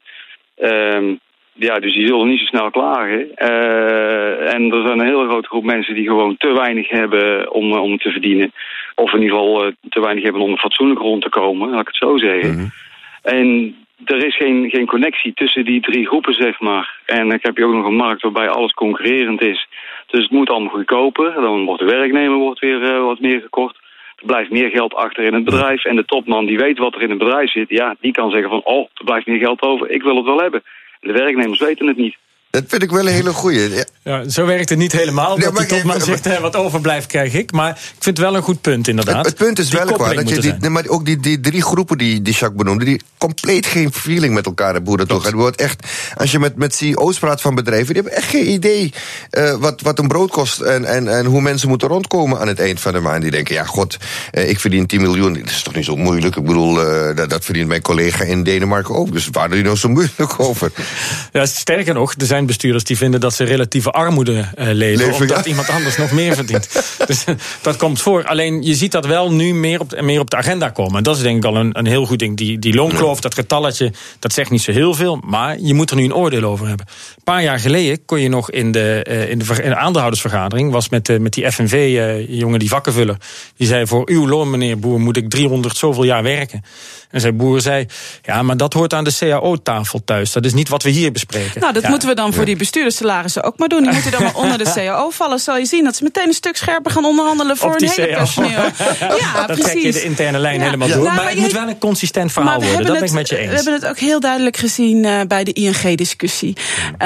Dus die zullen niet zo snel klagen. En er zijn een hele grote groep mensen die gewoon te weinig hebben om te verdienen. Of in ieder geval te weinig hebben om er fatsoenlijk rond te komen, laat ik het zo zeggen. Mm-hmm. En er is geen connectie tussen die 3 groepen, zeg maar. En dan heb je ook nog een markt waarbij alles concurrerend is. Dus het moet allemaal goedkoper. Dan wordt de werknemer weer wat meer gekocht. Er blijft meer geld achter in het bedrijf. En de topman die weet wat er in het bedrijf zit, ja, die kan zeggen van, er blijft meer geld over, ik wil het wel hebben. En de werknemers weten het niet. Dat vind ik wel een hele goeie. Ja, zo werkt het niet helemaal. Dat die topman zegt, wat overblijft krijg ik. Maar ik vind het wel een goed punt, inderdaad. Het punt is wel waar dat je maar ook die 3 groepen die Jacques benoemde, die compleet geen feeling met elkaar hebben hoe dat toch. Het wordt echt, als je met CEO's praat van bedrijven, die hebben echt geen idee wat een brood kost en hoe mensen moeten rondkomen aan het eind van de maand. Die denken, ja god, ik verdien 10 miljoen. Dat is toch niet zo moeilijk. Ik bedoel, dat verdient mijn collega in Denemarken ook. Dus waar doe je nou zo moeilijk over? Ja, sterker nog, er zijn bestuurders die vinden dat ze relatieve armoede leven omdat iemand anders nog meer verdient. Dus dat komt voor. Alleen je ziet dat wel nu meer op de agenda komen. En dat is denk ik al een heel goed ding. Die loonkloof, dat getalletje, dat zegt niet zo heel veel, maar je moet er nu een oordeel over hebben. Een paar jaar geleden kon je nog in de aandeelhoudersvergadering, was met die FNV-jongen, die vakkenvuller, die zei, voor uw loon, meneer Boer, moet ik 300 zoveel jaar werken. En zijn boer zei, ja, maar dat hoort aan de CAO-tafel thuis. Dat is niet wat we hier bespreken. Nou, dat moeten we dan voor die bestuurderssalarissen ook maar doen. Die moeten dan maar onder de CAO vallen. Zal je zien dat ze meteen een stuk scherper gaan onderhandelen voor een hele personeel. Ja, dan precies. trek je de interne lijn helemaal door. Maar het moet wel een consistent verhaal worden. Dat ben ik met je eens. We hebben het ook heel duidelijk gezien bij de ING-discussie.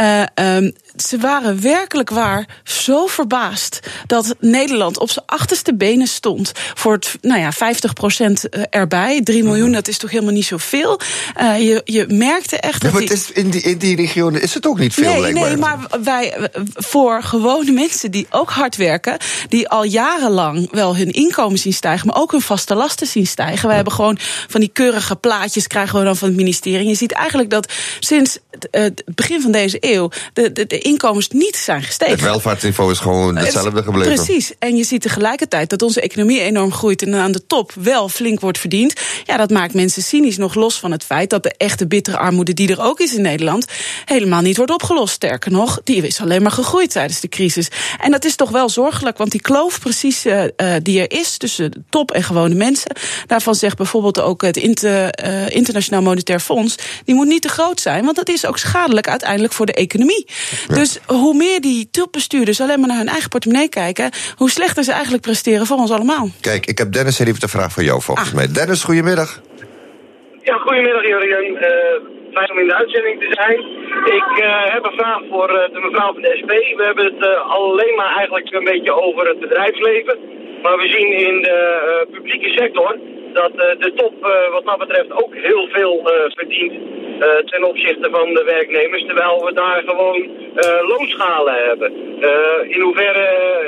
Ze waren werkelijk waar zo verbaasd dat Nederland op zijn achterste benen stond voor het 50% erbij. 3 miljoen, dat is toch helemaal niet zoveel. Je merkte echt dat maar het is in die regionen is het ook niet veel, blijkbaar. Nee, maar wij, voor gewone mensen die ook hard werken, die al jarenlang wel hun inkomen zien stijgen, maar ook hun vaste lasten zien stijgen. Wij hebben gewoon van die keurige plaatjes krijgen we dan van het ministerie. En je ziet eigenlijk dat sinds het begin van deze eeuw de inkomens niet zijn gestegen. Het welvaartsniveau is gewoon hetzelfde gebleven. Precies. En je ziet tegelijkertijd dat onze economie enorm groeit en aan de top wel flink wordt verdiend. Ja, dat maakt mensen cynisch, nog los van het feit dat de echte bittere armoede die er ook is in Nederland helemaal niet wordt opgelost. Sterker nog, die is alleen maar gegroeid tijdens de crisis. En dat is toch wel zorgelijk, want die kloof precies die er is tussen de top en gewone mensen, daarvan zegt bijvoorbeeld ook het Internationaal Monetair Fonds, die moet niet te groot zijn, want dat is ook schadelijk uiteindelijk voor de economie. Ja. Dus hoe meer die topbestuurders alleen maar naar hun eigen portemonnee kijken, hoe slechter ze eigenlijk presteren voor ons allemaal. Kijk, ik heb Dennis even een vraag voor jou volgens mij. Dennis, goedemiddag. Ja, goedemiddag Jurgen. Fijn om in de uitzending te zijn. Ik heb een vraag voor de mevrouw van de SP. We hebben het alleen maar eigenlijk een beetje over het bedrijfsleven. Maar we zien in de publieke sector dat de top wat dat betreft ook heel veel verdient ten opzichte van de werknemers. Terwijl we daar gewoon loonschalen hebben. In hoeverre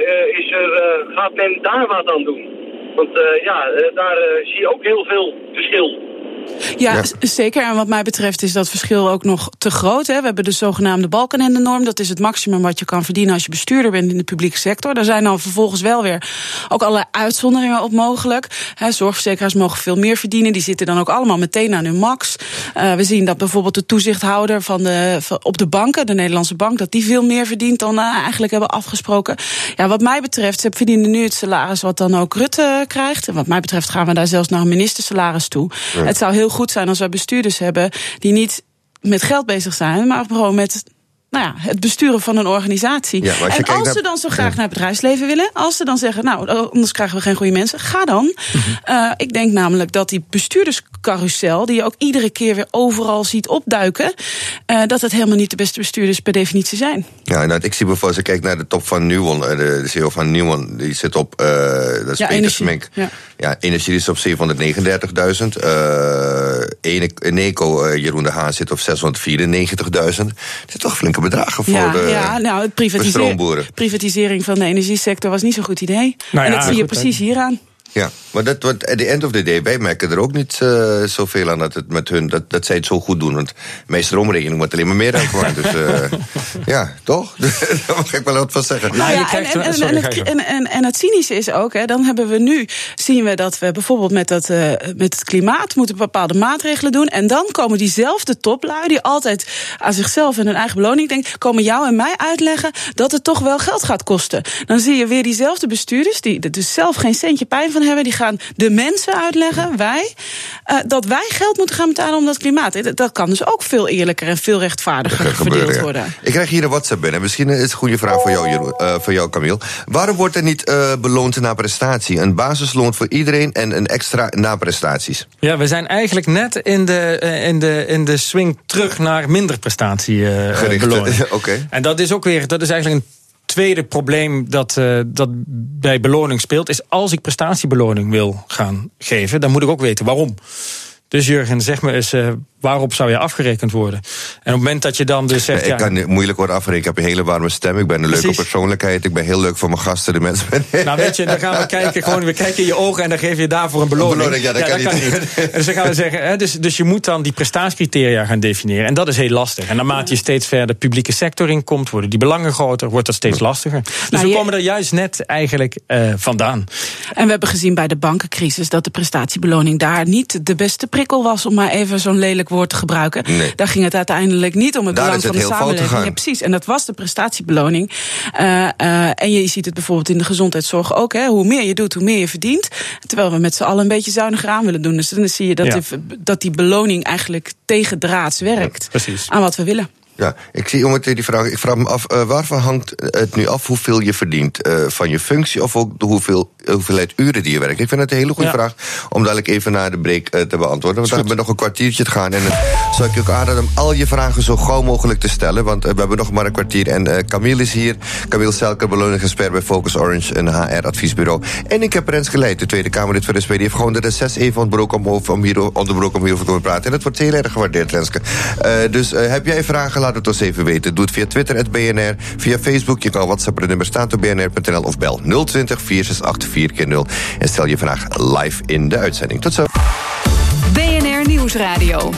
gaat men daar wat aan doen? Want daar zie je ook heel veel verschil. Ja, zeker. En wat mij betreft is dat verschil ook nog te groot. Hè. We hebben de zogenaamde Balkenende-norm. Dat is het maximum wat je kan verdienen als je bestuurder bent in de publieke sector. Daar zijn dan vervolgens wel weer ook allerlei uitzonderingen op mogelijk. Zorgverzekeraars mogen veel meer verdienen. Die zitten dan ook allemaal meteen aan hun max. We zien dat bijvoorbeeld de toezichthouder op de banken, de Nederlandse bank, dat die veel meer verdient dan eigenlijk hebben afgesproken. Ja, wat mij betreft, ze verdienen nu het salaris wat dan ook Rutte krijgt. En wat mij betreft gaan we daar zelfs naar een ministersalaris toe. Ja. Het zou heel goed zijn als we bestuurders hebben die niet met geld bezig zijn, maar gewoon met het besturen van een organisatie. Ja, en als ze dan zo graag naar het bedrijfsleven willen, als ze dan zeggen, anders krijgen we geen goede mensen, ga dan. Ik denk namelijk dat die bestuurderscarousel, die je ook iedere keer weer overal ziet opduiken, dat het helemaal niet de beste bestuurders per definitie zijn. Ja, ik zie bijvoorbeeld, als ik kijk naar de top van Nuon, de CEO van Nuon, die zit op, dat is Peter Smink. Ja, energie is op 739.000. Eneco, Jeroen de Haan, zit op 694.000. Dat is toch flinke bedragen voor de privatisering van de energiesector was niet zo'n goed idee. En dat zie je precies hieraan. Ja, maar at the end of the day, wij merken er ook niet zoveel aan dat het met hun, dat zij het zo goed doen. Want mijn stroomrekening wordt alleen maar meer uitgemaakt. Dus ja, toch? Daar mag ik wel wat van zeggen. En het cynische is ook, dan zien we dat we bijvoorbeeld met het klimaat moeten bepaalde maatregelen doen. En dan komen diezelfde toplui, die altijd aan zichzelf en hun eigen beloning denken, komen jou en mij uitleggen dat het toch wel geld gaat kosten. Dan zie je weer diezelfde bestuurders, die er dus zelf geen centje pijn van van hebben. Die gaan de mensen uitleggen, wij, dat wij geld moeten gaan betalen om dat klimaat. Dat kan dus ook veel eerlijker en veel rechtvaardiger verdeeld worden. Ja. Ik krijg hier een WhatsApp binnen. Misschien is het een goede vraag voor jou, Camille. Waarom wordt er niet beloond naar prestatie? Een basisloon voor iedereen en een extra na prestaties. Ja, we zijn eigenlijk net in de swing terug naar minder prestatiebeloning. Okay. En dat is eigenlijk een tweede probleem dat bij beloning speelt, is als ik prestatiebeloning wil gaan geven, dan moet ik ook weten waarom. Dus Jurgen, zeg me eens, waarop zou je afgerekend worden? En op het moment dat je dan dus zegt... ik kan moeilijk worden afgerekend. Ik heb een hele warme stem. Ik ben een leuke persoonlijkheid. Ik ben heel leuk voor mijn gasten, de mensen. Nou weet je, dan gaan we kijken. We kijken in je ogen en dan geef je daarvoor een beloning. Ja, dat kan niet. Dus dan gaan we zeggen, dus je moet dan die prestatiecriteria gaan definiëren. En dat is heel lastig. En naarmate je steeds verder de publieke sector in komt, worden die belangen groter, wordt dat steeds lastiger. Dus we komen er juist net eigenlijk vandaan. En we hebben gezien bij de bankencrisis dat de prestatiebeloning daar niet de beste prikkel was, om maar even zo'n lelijk woord te gebruiken. Nee. Daar ging het uiteindelijk niet om het belang van de samenleving. Ja, precies. En dat was de prestatiebeloning. En je ziet het bijvoorbeeld in de gezondheidszorg ook. Hè. Hoe meer je doet, hoe meer je verdient. Terwijl we met z'n allen een beetje zuiniger aan willen doen. Dus dan zie je dat die beloning eigenlijk tegendraads werkt aan wat we willen. Ja, ik vraag me af, waarvan hangt het nu af hoeveel je verdient? Van je functie of ook de hoeveelheid uren die je werkt? Ik vind het een hele goede vraag om dadelijk even na de break te beantwoorden. Want dan hebben we nog een kwartiertje te gaan. En dan zou ik je ook aanraden om al je vragen zo gauw mogelijk te stellen. Want we hebben nog maar een kwartier. En Camille is hier. Camille Selker, beloningsexpert bij Focus Orange, een HR-adviesbureau. En ik heb Rens Geleid, de Tweede Kamerlid voor de SP. Die heeft gewoon de reces even onderbroken om hierover te praten. En dat wordt heel erg gewaardeerd, Renske. Dus heb jij vragen? Laat het ons even weten. Doe het via Twitter @BNR, via Facebook. Je kan WhatsApp, het nummer staat op bnr.nl of bel 020 468 4x0 en stel je vraag live in de uitzending. Tot zo. BNR Nieuwsradio.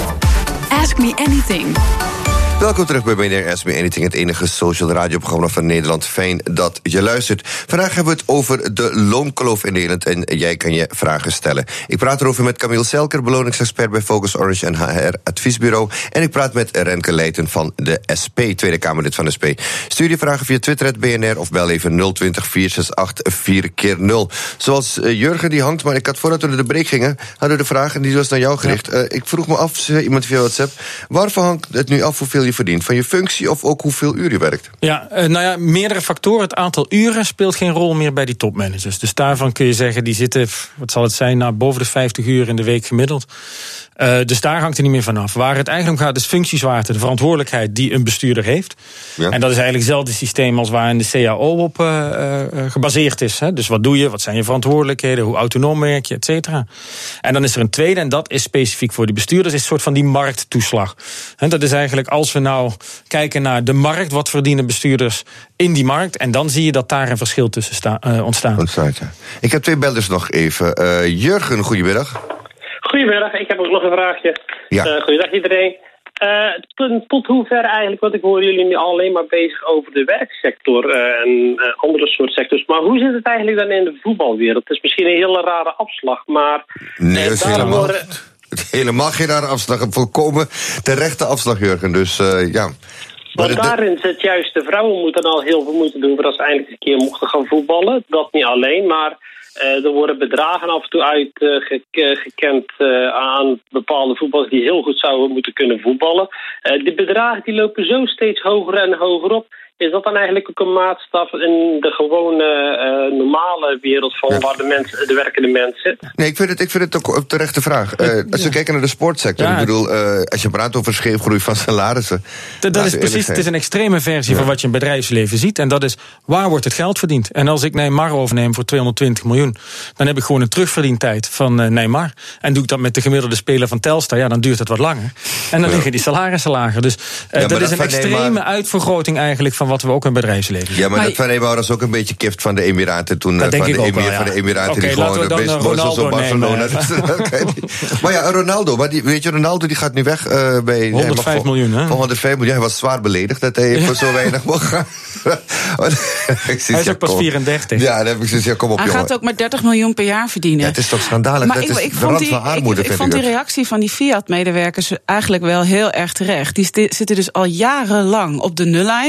Ask Me Anything. Welkom terug bij BNR Ask Me Anything, het enige social radioprogramma van Nederland. Fijn dat je luistert. Vandaag hebben we het over de loonkloof in Nederland en jij kan je vragen stellen. Ik praat erover met Camille Selker, beloningsexpert bij Focus Orange en HR-adviesbureau. En ik praat met Renke Leijten van de SP, Tweede Kamerlid van de SP. Stuur je vragen via Twitter @BNR of bel even 020 468 4x0. Zoals Jurgen die hangt, maar ik had voordat we naar de break gingen, hadden we de vraag en die was naar jou gericht. Ik vroeg me af, iemand via WhatsApp, waarvan hangt het nu af hoeveel je verdient? Van je functie of ook hoeveel uur je werkt? Ja, meerdere factoren. Het aantal uren speelt geen rol meer bij die topmanagers. Dus daarvan kun je zeggen, die zitten, wat zal het zijn, boven de 50 uur in de week gemiddeld. Dus daar hangt het niet meer vanaf. Waar het eigenlijk om gaat is functiezwaarte, de verantwoordelijkheid die een bestuurder heeft. Ja. En dat is eigenlijk hetzelfde systeem als waar de CAO op gebaseerd is. Hè. Dus wat doe je, wat zijn je verantwoordelijkheden, hoe autonoom werk je, et cetera. En dan is er een tweede, en dat is specifiek voor die bestuurders, is een soort van die markttoeslag. En dat is eigenlijk, als we nou kijken naar de markt, wat verdienen bestuurders in die markt, en dan zie je dat daar een verschil tussen ontstaan. Ja. Ik heb 2 belders nog even. Jurgen, goedemiddag. Goedemiddag, ik heb ook nog een vraagje. Ja. Goedendag iedereen. Tot hoever eigenlijk, want ik hoor jullie nu alleen maar bezig over de werksector en andere soort sectors. Maar hoe zit het eigenlijk dan in de voetbalwereld? Het is misschien een hele rare afslag, maar... Nee, dat is helemaal geen rare afslag. Een volkomen terechte afslag, Jurgen. Dus ja... Want daarin zit juist, de vrouwen moeten al heel veel moeten doen voor als ze eindelijk een keer mochten gaan voetballen. Dat niet alleen, maar er worden bedragen af en toe uitgekend aan bepaalde voetballers die heel goed zouden moeten kunnen voetballen. Die bedragen die lopen zo steeds hoger en hoger op. Is dat dan eigenlijk ook een maatstaf in de gewone normale wereld van waar de werkende mens zit? Nee, ik vind het ook een terechte vraag. Als we kijken naar de sportsector, ik bedoel, als je praat over scheefgroei van salarissen. Dat is precies, het is een extreme versie van wat je in bedrijfsleven ziet. En dat is, waar wordt het geld verdiend? En als ik Neymar overneem voor 220 miljoen, dan heb ik gewoon een terugverdientijd van Neymar. En doe ik dat met de gemiddelde speler van Telstar, dan duurt het wat langer. En dan liggen die salarissen lager. Dus dat is een extreme uitvergroting eigenlijk van wat we ook in bedrijfsleven zien. Ja, maar dat van Neymar was ook een beetje kift van de Emiraten toen. Dat denk ik ook wel, van de Emiraten die gewoon de Ronaldo Barcelona. Maar ja, Ronaldo, weet je, Ronaldo die gaat nu weg bij 105 miljoen, hè? 105 miljoen. Hij was zwaar beledigd dat hij voor zo weinig mocht gaan. Hij is ook pas 34. Ja, dan heb ik gezegd, kom op, hij gaat ook maar 30 miljoen per jaar verdienen. Ja, het is toch schandalig. Maar ik vond die reactie van die Fiat-medewerkers eigenlijk wel heel erg terecht. Die zitten dus al jarenlang op de nullijn. Ja.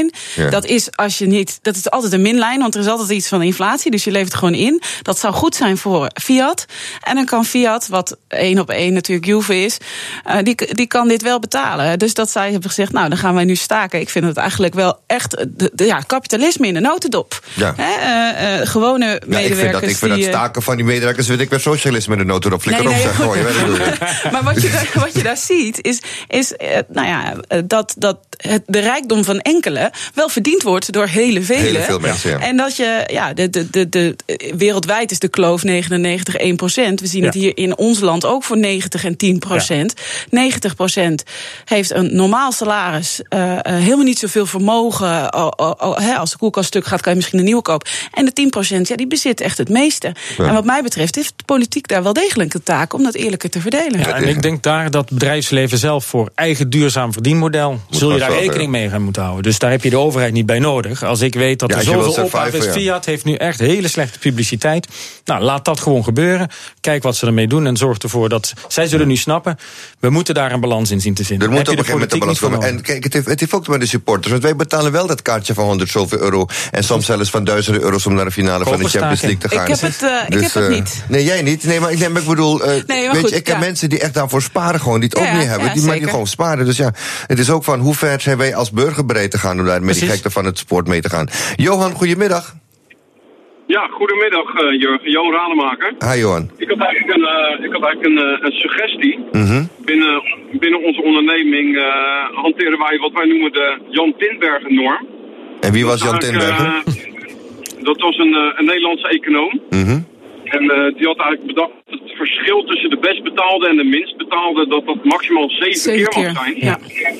Dat is dat is altijd een minlijn, want er is altijd iets van inflatie. Dus je levert gewoon in. Dat zou goed zijn voor Fiat. En dan kan Fiat, wat 1 op 1 natuurlijk Juve is, die kan dit wel betalen. Dus dat zij hebben gezegd, nou, dan gaan wij nu staken. Ik vind het eigenlijk wel echt kapitalisme in de notendop. Ja. Gewone medewerkers. Ik vind dat staken van die medewerkers, vind ik weer socialisme in de notendop. Flikker op, zeg. Mooi, maar wat je daar ziet, is dat de rijkdom van enkele wel verdiend wordt door hele velen. Hele veel mensen, ja. En dat je, wereldwijd is de kloof 99,1%. We zien het hier in ons land ook voor 90 en 10%. 90% heeft een normaal salaris, helemaal niet zoveel vermogen. Als de koelkast stuk gaat, kan je misschien een nieuwe kopen. En de 10%, die bezit echt het meeste. Ja. En wat mij betreft heeft de politiek daar wel degelijk een taak om dat eerlijker te verdelen. Ja, en ik denk daar dat bedrijfsleven zelf voor eigen duurzaam verdienmodel zul je daar rekening mee gaan moeten houden. Dus daar heb je de overheid niet bij nodig. Als ik weet dat er zoveel ophef is, Fiat heeft nu echt hele slechte publiciteit. Nou, laat dat gewoon gebeuren. Kijk wat ze ermee doen en zorg ervoor dat zij zullen nu snappen. We moeten daar een balans in zien te vinden. Er moet op een gegeven moment een balans komen. En kijk, het heeft ook met de supporters. Want wij betalen wel dat kaartje van 100 zoveel euro. En soms zelfs van duizenden euro's om naar de finale van de Champions League te gaan. Ik heb het niet. Nee, jij niet. Nee, maar ik bedoel, ik heb mensen die echt daarvoor sparen gewoon, die het ook niet hebben. Maar die gewoon sparen. Dus ja, het is ook van hoe ver zijn wij als burger bereid te gaan om daar met die gekte van het sport mee te gaan. Johan, goedemiddag. Ja, goedemiddag Jurgen. Johan Rademaker. Hi Johan. Ik had eigenlijk een suggestie. Mm-hmm. Binnen onze onderneming hanteren wij wat wij noemen de Jan Tinbergen-norm. En wie was Jan Tinbergen? Dat was een Nederlandse econoom. Mm-hmm. En die had eigenlijk bedacht dat het verschil tussen de best betaalde en de minst betaalde, dat maximaal 7 keer mag zijn. Ja.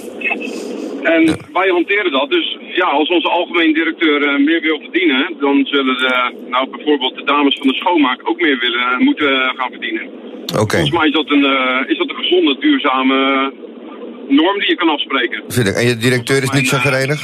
En wij hanteren dat. Dus ja, als onze algemeen directeur meer wil verdienen, dan zullen bijvoorbeeld de dames van de schoonmaak ook meer moeten gaan verdienen. Okay. Volgens mij is dat een gezonde, duurzame norm die je kan afspreken. Vind ik. En je directeur is niet chagrijnig?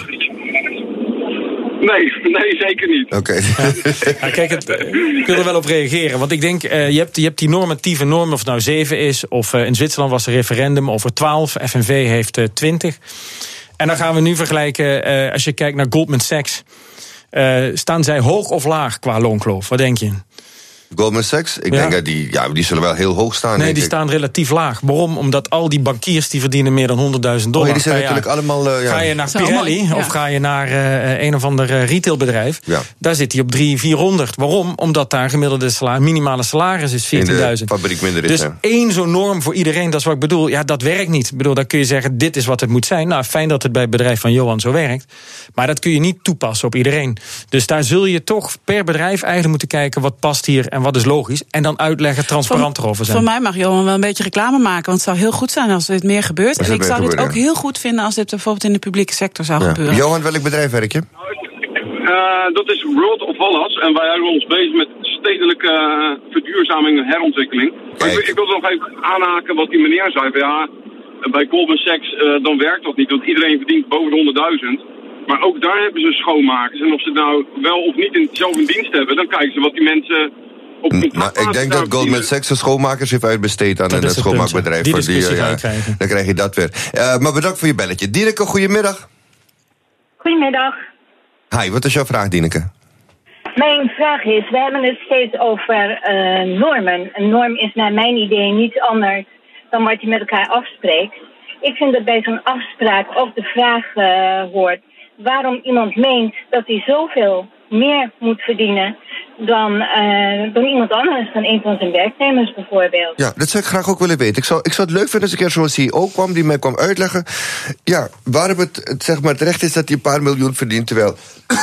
Nee, zeker niet. Oké. Kijk, ik wil er wel op reageren. Want ik denk, je hebt die normatieve norm, of het nou 7 is, of in Zwitserland was er referendum over 12, FNV heeft 20. En dan gaan we nu vergelijken, als je kijkt naar Goldman Sachs, staan zij hoog of laag qua loonkloof? Wat denk je? Goldman Sachs? Ik denk dat die zullen wel heel hoog staan. Nee, die staan relatief laag. Waarom? Omdat al die bankiers die verdienen meer dan $100.000. Die zijn natuurlijk allemaal... Ga je naar Pirelli of ga je naar een of ander retailbedrijf, daar zit hij op 300-400. Waarom? Omdat daar gemiddelde minimale salaris is $14.000. In de fabriek minder is. Dus één zo'n norm voor iedereen, dat is wat ik bedoel. Ja, dat werkt niet. Ik bedoel, dan kun je zeggen, dit is wat het moet zijn. Nou, fijn dat het bij het bedrijf van Johan zo werkt. Maar dat kun je niet toepassen op iedereen. Dus daar zul je toch per bedrijf eigenlijk moeten kijken wat past hier en wat is logisch. En dan uitleggen, transparant erover zijn. Voor mij mag Johan wel een beetje reclame maken. Want het zou heel goed zijn als dit meer gebeurt. En ik zou dit ook heel goed vinden als dit bijvoorbeeld in de publieke sector zou gebeuren. Johan, welk bedrijf werk je? Dat is World of Wallace. En wij houden ons bezig met stedelijke verduurzaming en herontwikkeling. Ik wil nog even aanhaken wat die meneer zei. Bij Goldman Sachs dan werkt dat niet. Want iedereen verdient boven de 100.000. Maar ook daar hebben ze schoonmakers. En of ze nou wel of niet zelf in dienst hebben, dan kijken ze wat die mensen... ik denk dat Goldman Sachs de schoonmakers heeft uitbesteed aan een schoonmaakbedrijf. Dan krijg je dat weer. Maar bedankt voor je belletje. Dieneke, goedemiddag. Goedemiddag. Hi, wat is jouw vraag, Dieneke? Mijn vraag is, we hebben het steeds over normen. Een norm is naar mijn idee niets anders dan wat je met elkaar afspreekt. Ik vind dat bij zo'n afspraak ook de vraag hoort waarom iemand meent dat hij zoveel meer moet verdienen dan iemand anders, dan een van zijn werknemers bijvoorbeeld. Ja, dat zou ik graag ook willen weten. Ik zou het leuk vinden als een keer zo'n CEO kwam die mij kwam uitleggen waarom het zeg maar terecht is dat hij een paar miljoen verdient, terwijl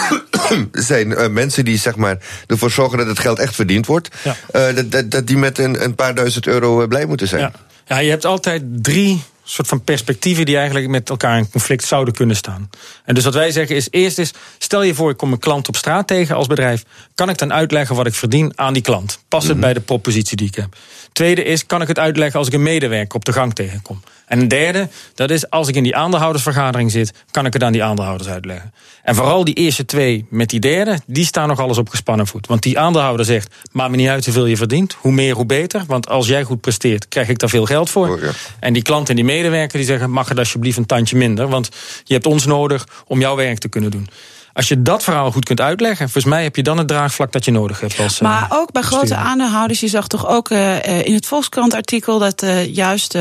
zijn mensen die zeg maar ervoor zorgen dat het geld echt verdiend wordt, dat die met een paar duizend euro blij moeten zijn. Ja, je hebt altijd 3 soort van perspectieven die eigenlijk met elkaar in conflict zouden kunnen staan. En dus wat wij zeggen is, eerst stel je voor, ik kom een klant op straat tegen als bedrijf, kan ik dan uitleggen wat ik verdien aan die klant? Past het bij de propositie die ik heb? Tweede is, kan ik het uitleggen als ik een medewerker op de gang tegenkom? En een derde, dat is als ik in die aandeelhoudersvergadering zit, kan ik het aan die aandeelhouders uitleggen. En vooral die eerste 2 met die derde, die staan nog alles op gespannen voet. Want die aandeelhouder zegt, maakt me niet uit hoeveel je verdient. Hoe meer, hoe beter. Want als jij goed presteert, krijg ik daar veel geld voor. Oh, ja. En die klant en die medewerker die zeggen, mag het alsjeblieft een tandje minder. Want je hebt ons nodig om jouw werk te kunnen doen. Als je dat verhaal goed kunt uitleggen, volgens mij heb je dan het draagvlak dat je nodig hebt. Maar ook bij grote aandeelhouders, je zag toch ook in het Volkskrant-artikel dat juist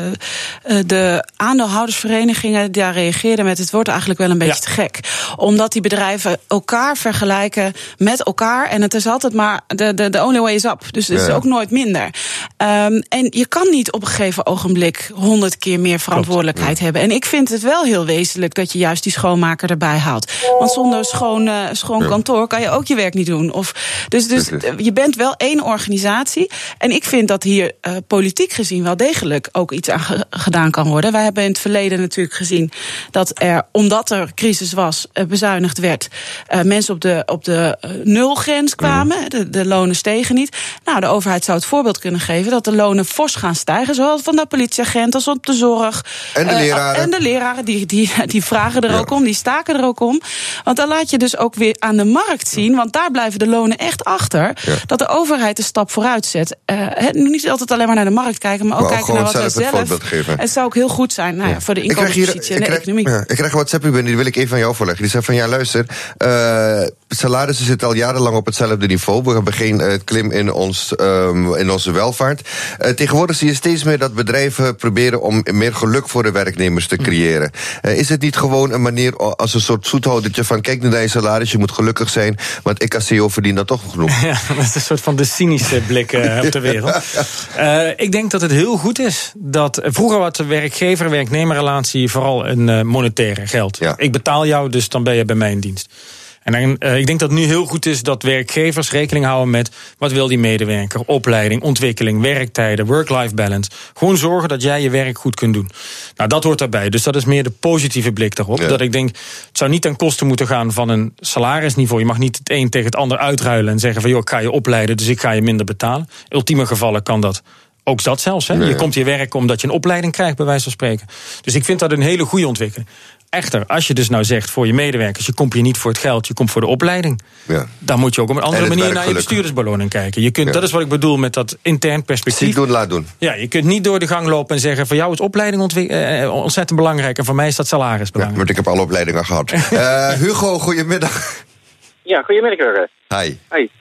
de aandeelhoudersverenigingen daar reageerden met: het wordt eigenlijk wel een beetje te gek. Omdat die bedrijven elkaar vergelijken met elkaar. En het is altijd maar de only way is up. Dus het is ook nooit minder. En je kan niet op een gegeven ogenblik 100 keer meer verantwoordelijkheid hebben. En ik vind het wel heel wezenlijk dat je juist die schoonmaker erbij haalt. Want zonder schoon kantoor kan je ook je werk niet doen. Dus je bent wel één organisatie. En ik vind dat hier politiek gezien wel degelijk ook iets aan gedaan kan worden. Wij hebben in het verleden natuurlijk gezien dat er, omdat er crisis was, bezuinigd werd, mensen op de nulgrens kwamen. De lonen stegen niet. Nou, de overheid zou het voorbeeld kunnen geven dat de lonen fors gaan stijgen, zowel van de politieagenten als op de zorg. En de leraren. En de leraren, die vragen er ook om, die staken er ook om. Want dan laat je dus ook weer aan de markt zien, want daar blijven de lonen echt achter, dat de overheid een stap vooruit zet. Niet altijd alleen maar naar de markt kijken, maar ook kijken naar wat wij zelf. Het zou ook heel goed zijn voor de inkomenspositie en de economie. Ik krijg een WhatsApp binnen, die wil ik even aan jou voorleggen. Die zegt van, ja luister, salarissen zitten al jarenlang op hetzelfde niveau. We hebben geen klim in onze welvaart. Tegenwoordig zie je steeds meer dat bedrijven proberen om meer geluk voor de werknemers te creëren. Is het niet gewoon een manier als een soort zoethoudertje van, kijk naar je salaris, je moet gelukkig zijn, want ik als CEO verdien dat toch genoeg. Ja, dat is een soort van de cynische blik op de wereld. Ik denk dat het heel goed is dat vroeger was de werkgever-werknemerrelatie vooral een monetaire geld. Ja. Ik betaal jou, dus dan ben je bij mij in dienst. En ik denk dat het nu heel goed is dat werkgevers rekening houden met wat wil die medewerker, opleiding, ontwikkeling, werktijden, work-life balance. Gewoon zorgen dat jij je werk goed kunt doen. Nou, dat hoort daarbij. Dus dat is meer de positieve blik daarop. Ja. Dat ik denk, het zou niet ten koste moeten gaan van een salarisniveau. Je mag niet het een tegen het ander uitruilen en zeggen van, joh, ik ga je opleiden, dus ik ga je minder betalen. In ultieme gevallen kan dat. Ook dat zelfs. Hè? Nee. Je komt hier werken omdat je een opleiding krijgt, bij wijze van spreken. Dus ik vind dat een hele goede ontwikkeling. Echter, als je dus nou zegt voor je medewerkers, je komt hier niet voor het geld, je komt voor de opleiding. Ja. Dan moet je ook op een andere manier naar je bestuurdersbeloning kijken. Je kunt, dat is wat ik bedoel met dat intern perspectief. Zie doen, laat doen. Ja, je kunt niet door de gang lopen en zeggen, voor jou is opleiding ontzettend belangrijk en voor mij is dat salaris belangrijk. Ja, maar ik heb alle opleidingen gehad. Hugo, goedemiddag. Ja, goedemiddag. Hi.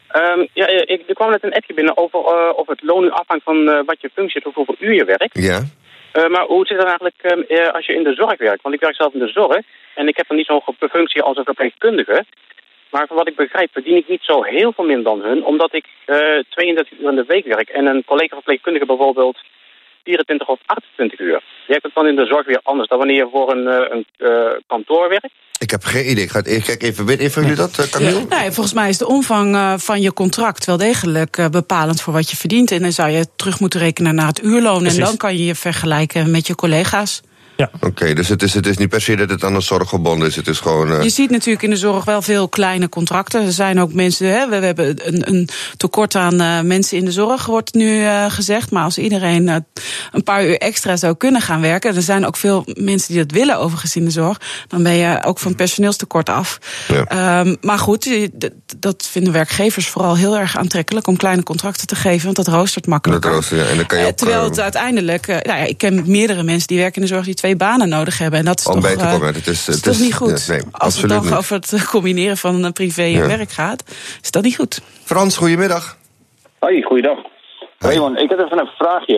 Er kwam net een appje binnen over of het loon nu afhangt van wat je functie hebt of hoeveel uur je werkt. Ja. Maar hoe zit het eigenlijk als je in de zorg werkt? Want ik werk zelf in de zorg en ik heb dan niet zo'n functie als een verpleegkundige. Maar van wat ik begrijp verdien ik niet zo heel veel minder dan hun, omdat ik 32 uur in de week werk. En een collega verpleegkundige bijvoorbeeld 24 of 28 uur. Werkt het dan in de zorg weer anders dan wanneer je voor een kantoor werkt? Ik heb geen idee. Ik kijk even binnen. Even jullie dat, Camille? Nee, volgens mij is de omvang van je contract wel degelijk bepalend voor wat je verdient. En dan zou je terug moeten rekenen naar het uurloon. Precies. En dan kan je je vergelijken met je collega's. Ja. Oké, dus het is niet per se dat het aan de zorg gebonden is. Het is gewoon. Je ziet natuurlijk in de zorg wel veel kleine contracten. Er zijn ook mensen, we hebben een tekort aan mensen in de zorg, wordt nu gezegd. Maar als iedereen een paar uur extra zou kunnen gaan werken, er zijn ook veel mensen die dat willen overigens in de zorg, dan ben je ook van personeelstekort af. Ja. Maar goed, dat vinden werkgevers vooral heel erg aantrekkelijk om kleine contracten te geven, want dat roostert makkelijker. Dat roostert, ja. En dan kan je ook, terwijl het uiteindelijk, ik ken meerdere mensen die werken in de zorg die 2 banen nodig hebben. En dat is toch, het is toch niet goed. Ja, nee, als het dan over het combineren van privé en werk gaat, is dat niet goed. Frans, goedemiddag. Hoi, goeiedag. Raymond, ik heb even een vraagje.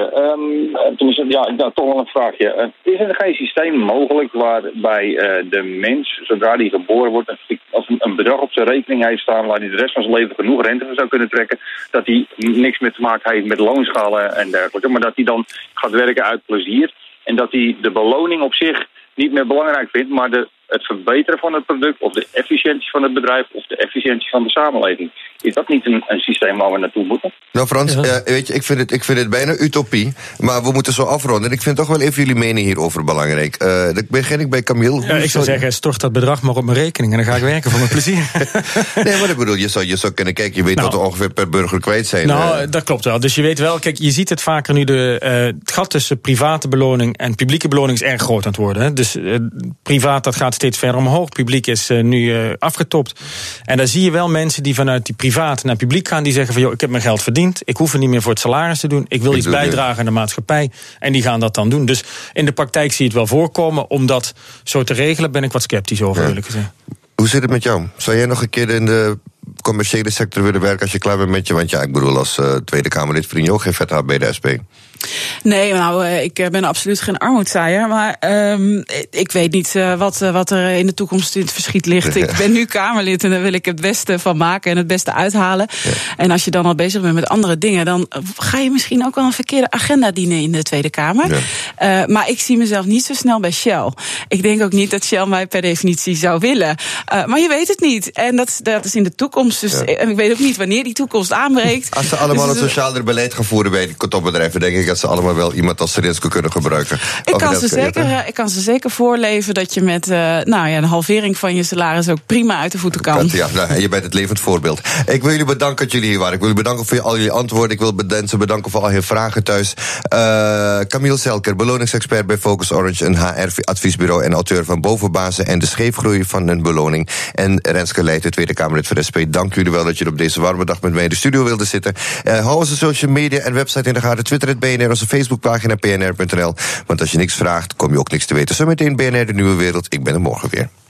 Toch wel een vraagje. Is er geen systeem mogelijk waarbij de mens, zodra die geboren wordt, als een bedrag op zijn rekening heeft staan waar hij de rest van zijn leven genoeg rente van zou kunnen trekken, dat hij niks meer te maken heeft met loonschalen en dergelijke, maar dat hij dan gaat werken uit plezier en dat hij de beloning op zich niet meer belangrijk vindt, maar het verbeteren van het product of de efficiëntie van het bedrijf of de efficiëntie van de samenleving. Is dat niet een systeem waar we naartoe moeten? Nou Frans, weet je, ik vind het bijna utopie, maar we moeten zo afronden. En ik vind toch wel even jullie mening hierover belangrijk. Dan begin ik bij Camille. Ja, ik zou zeggen, stort dat bedrag maar op mijn rekening en dan ga ik werken voor mijn plezier. Nee, maar ik bedoel, je zou kunnen kijken, je weet wat er ongeveer per burger kwijt zijn. Nou, dat klopt wel. Dus je weet wel, kijk, je ziet het vaker nu, het gat tussen private beloning en publieke beloning is erg groot aan het worden. Hè. Dus privaat, dat gaat steeds verder omhoog. Publiek is nu afgetopt. En dan zie je wel mensen die vanuit die privaat naar publiek gaan, die zeggen van, joh, ik heb mijn geld verdiend, ik hoef er niet meer voor het salaris te doen, ik wil iets bijdragen aan de maatschappij, en die gaan dat dan doen. Dus in de praktijk zie je het wel voorkomen. Om dat zo te regelen ben ik wat sceptisch over, eerlijk gezegd. Hoe zit het met jou? Zou jij nog een keer in de commerciële sector willen werken als je klaar bent met je? Want ja, ik bedoel, als Tweede Kamerlid verdien je ook geen vet had bij de SP. Nee, nou, ik ben absoluut geen armoedzaaier. Maar ik weet niet wat er in de toekomst in het verschiet ligt. Ik ben nu Kamerlid en daar wil ik het beste van maken en het beste uithalen. Ja. En als je dan al bezig bent met andere dingen, dan ga je misschien ook wel een verkeerde agenda dienen in de Tweede Kamer. Ja. Maar ik zie mezelf niet zo snel bij Shell. Ik denk ook niet dat Shell mij per definitie zou willen. Maar je weet het niet. En dat is in de toekomst. Dus ik weet ook niet wanneer die toekomst aanbreekt. Als ze allemaal het socialer beleid gaan voeren bij die topbedrijven, denk ik dat ze allemaal wel iemand als Serinske kunnen gebruiken. Ik kan ze zeker voorleven dat je met een halvering van je salaris ook prima uit de voeten kan. Ja, je bent het levend voorbeeld. Ik wil jullie bedanken dat jullie hier waren. Ik wil jullie bedanken voor al jullie antwoorden. Ik wil mensen bedanken voor al je vragen thuis. Camille Zelker, beloningsexpert bij Focus Orange, een HR-adviesbureau en auteur van Bovenbazen en de scheefgroei van een beloning. En Renske Leijten, Tweede Kamerlid voor de SP. Dank jullie wel dat jullie op deze warme dag met mij in de studio wilden zitten. Hou onze social media en website in de gaten. Twitter het BNR, onze Facebookpagina pnr.nl. Want als je niks vraagt, kom je ook niks te weten. Zometeen BNR, de nieuwe wereld. Ik ben er morgen weer.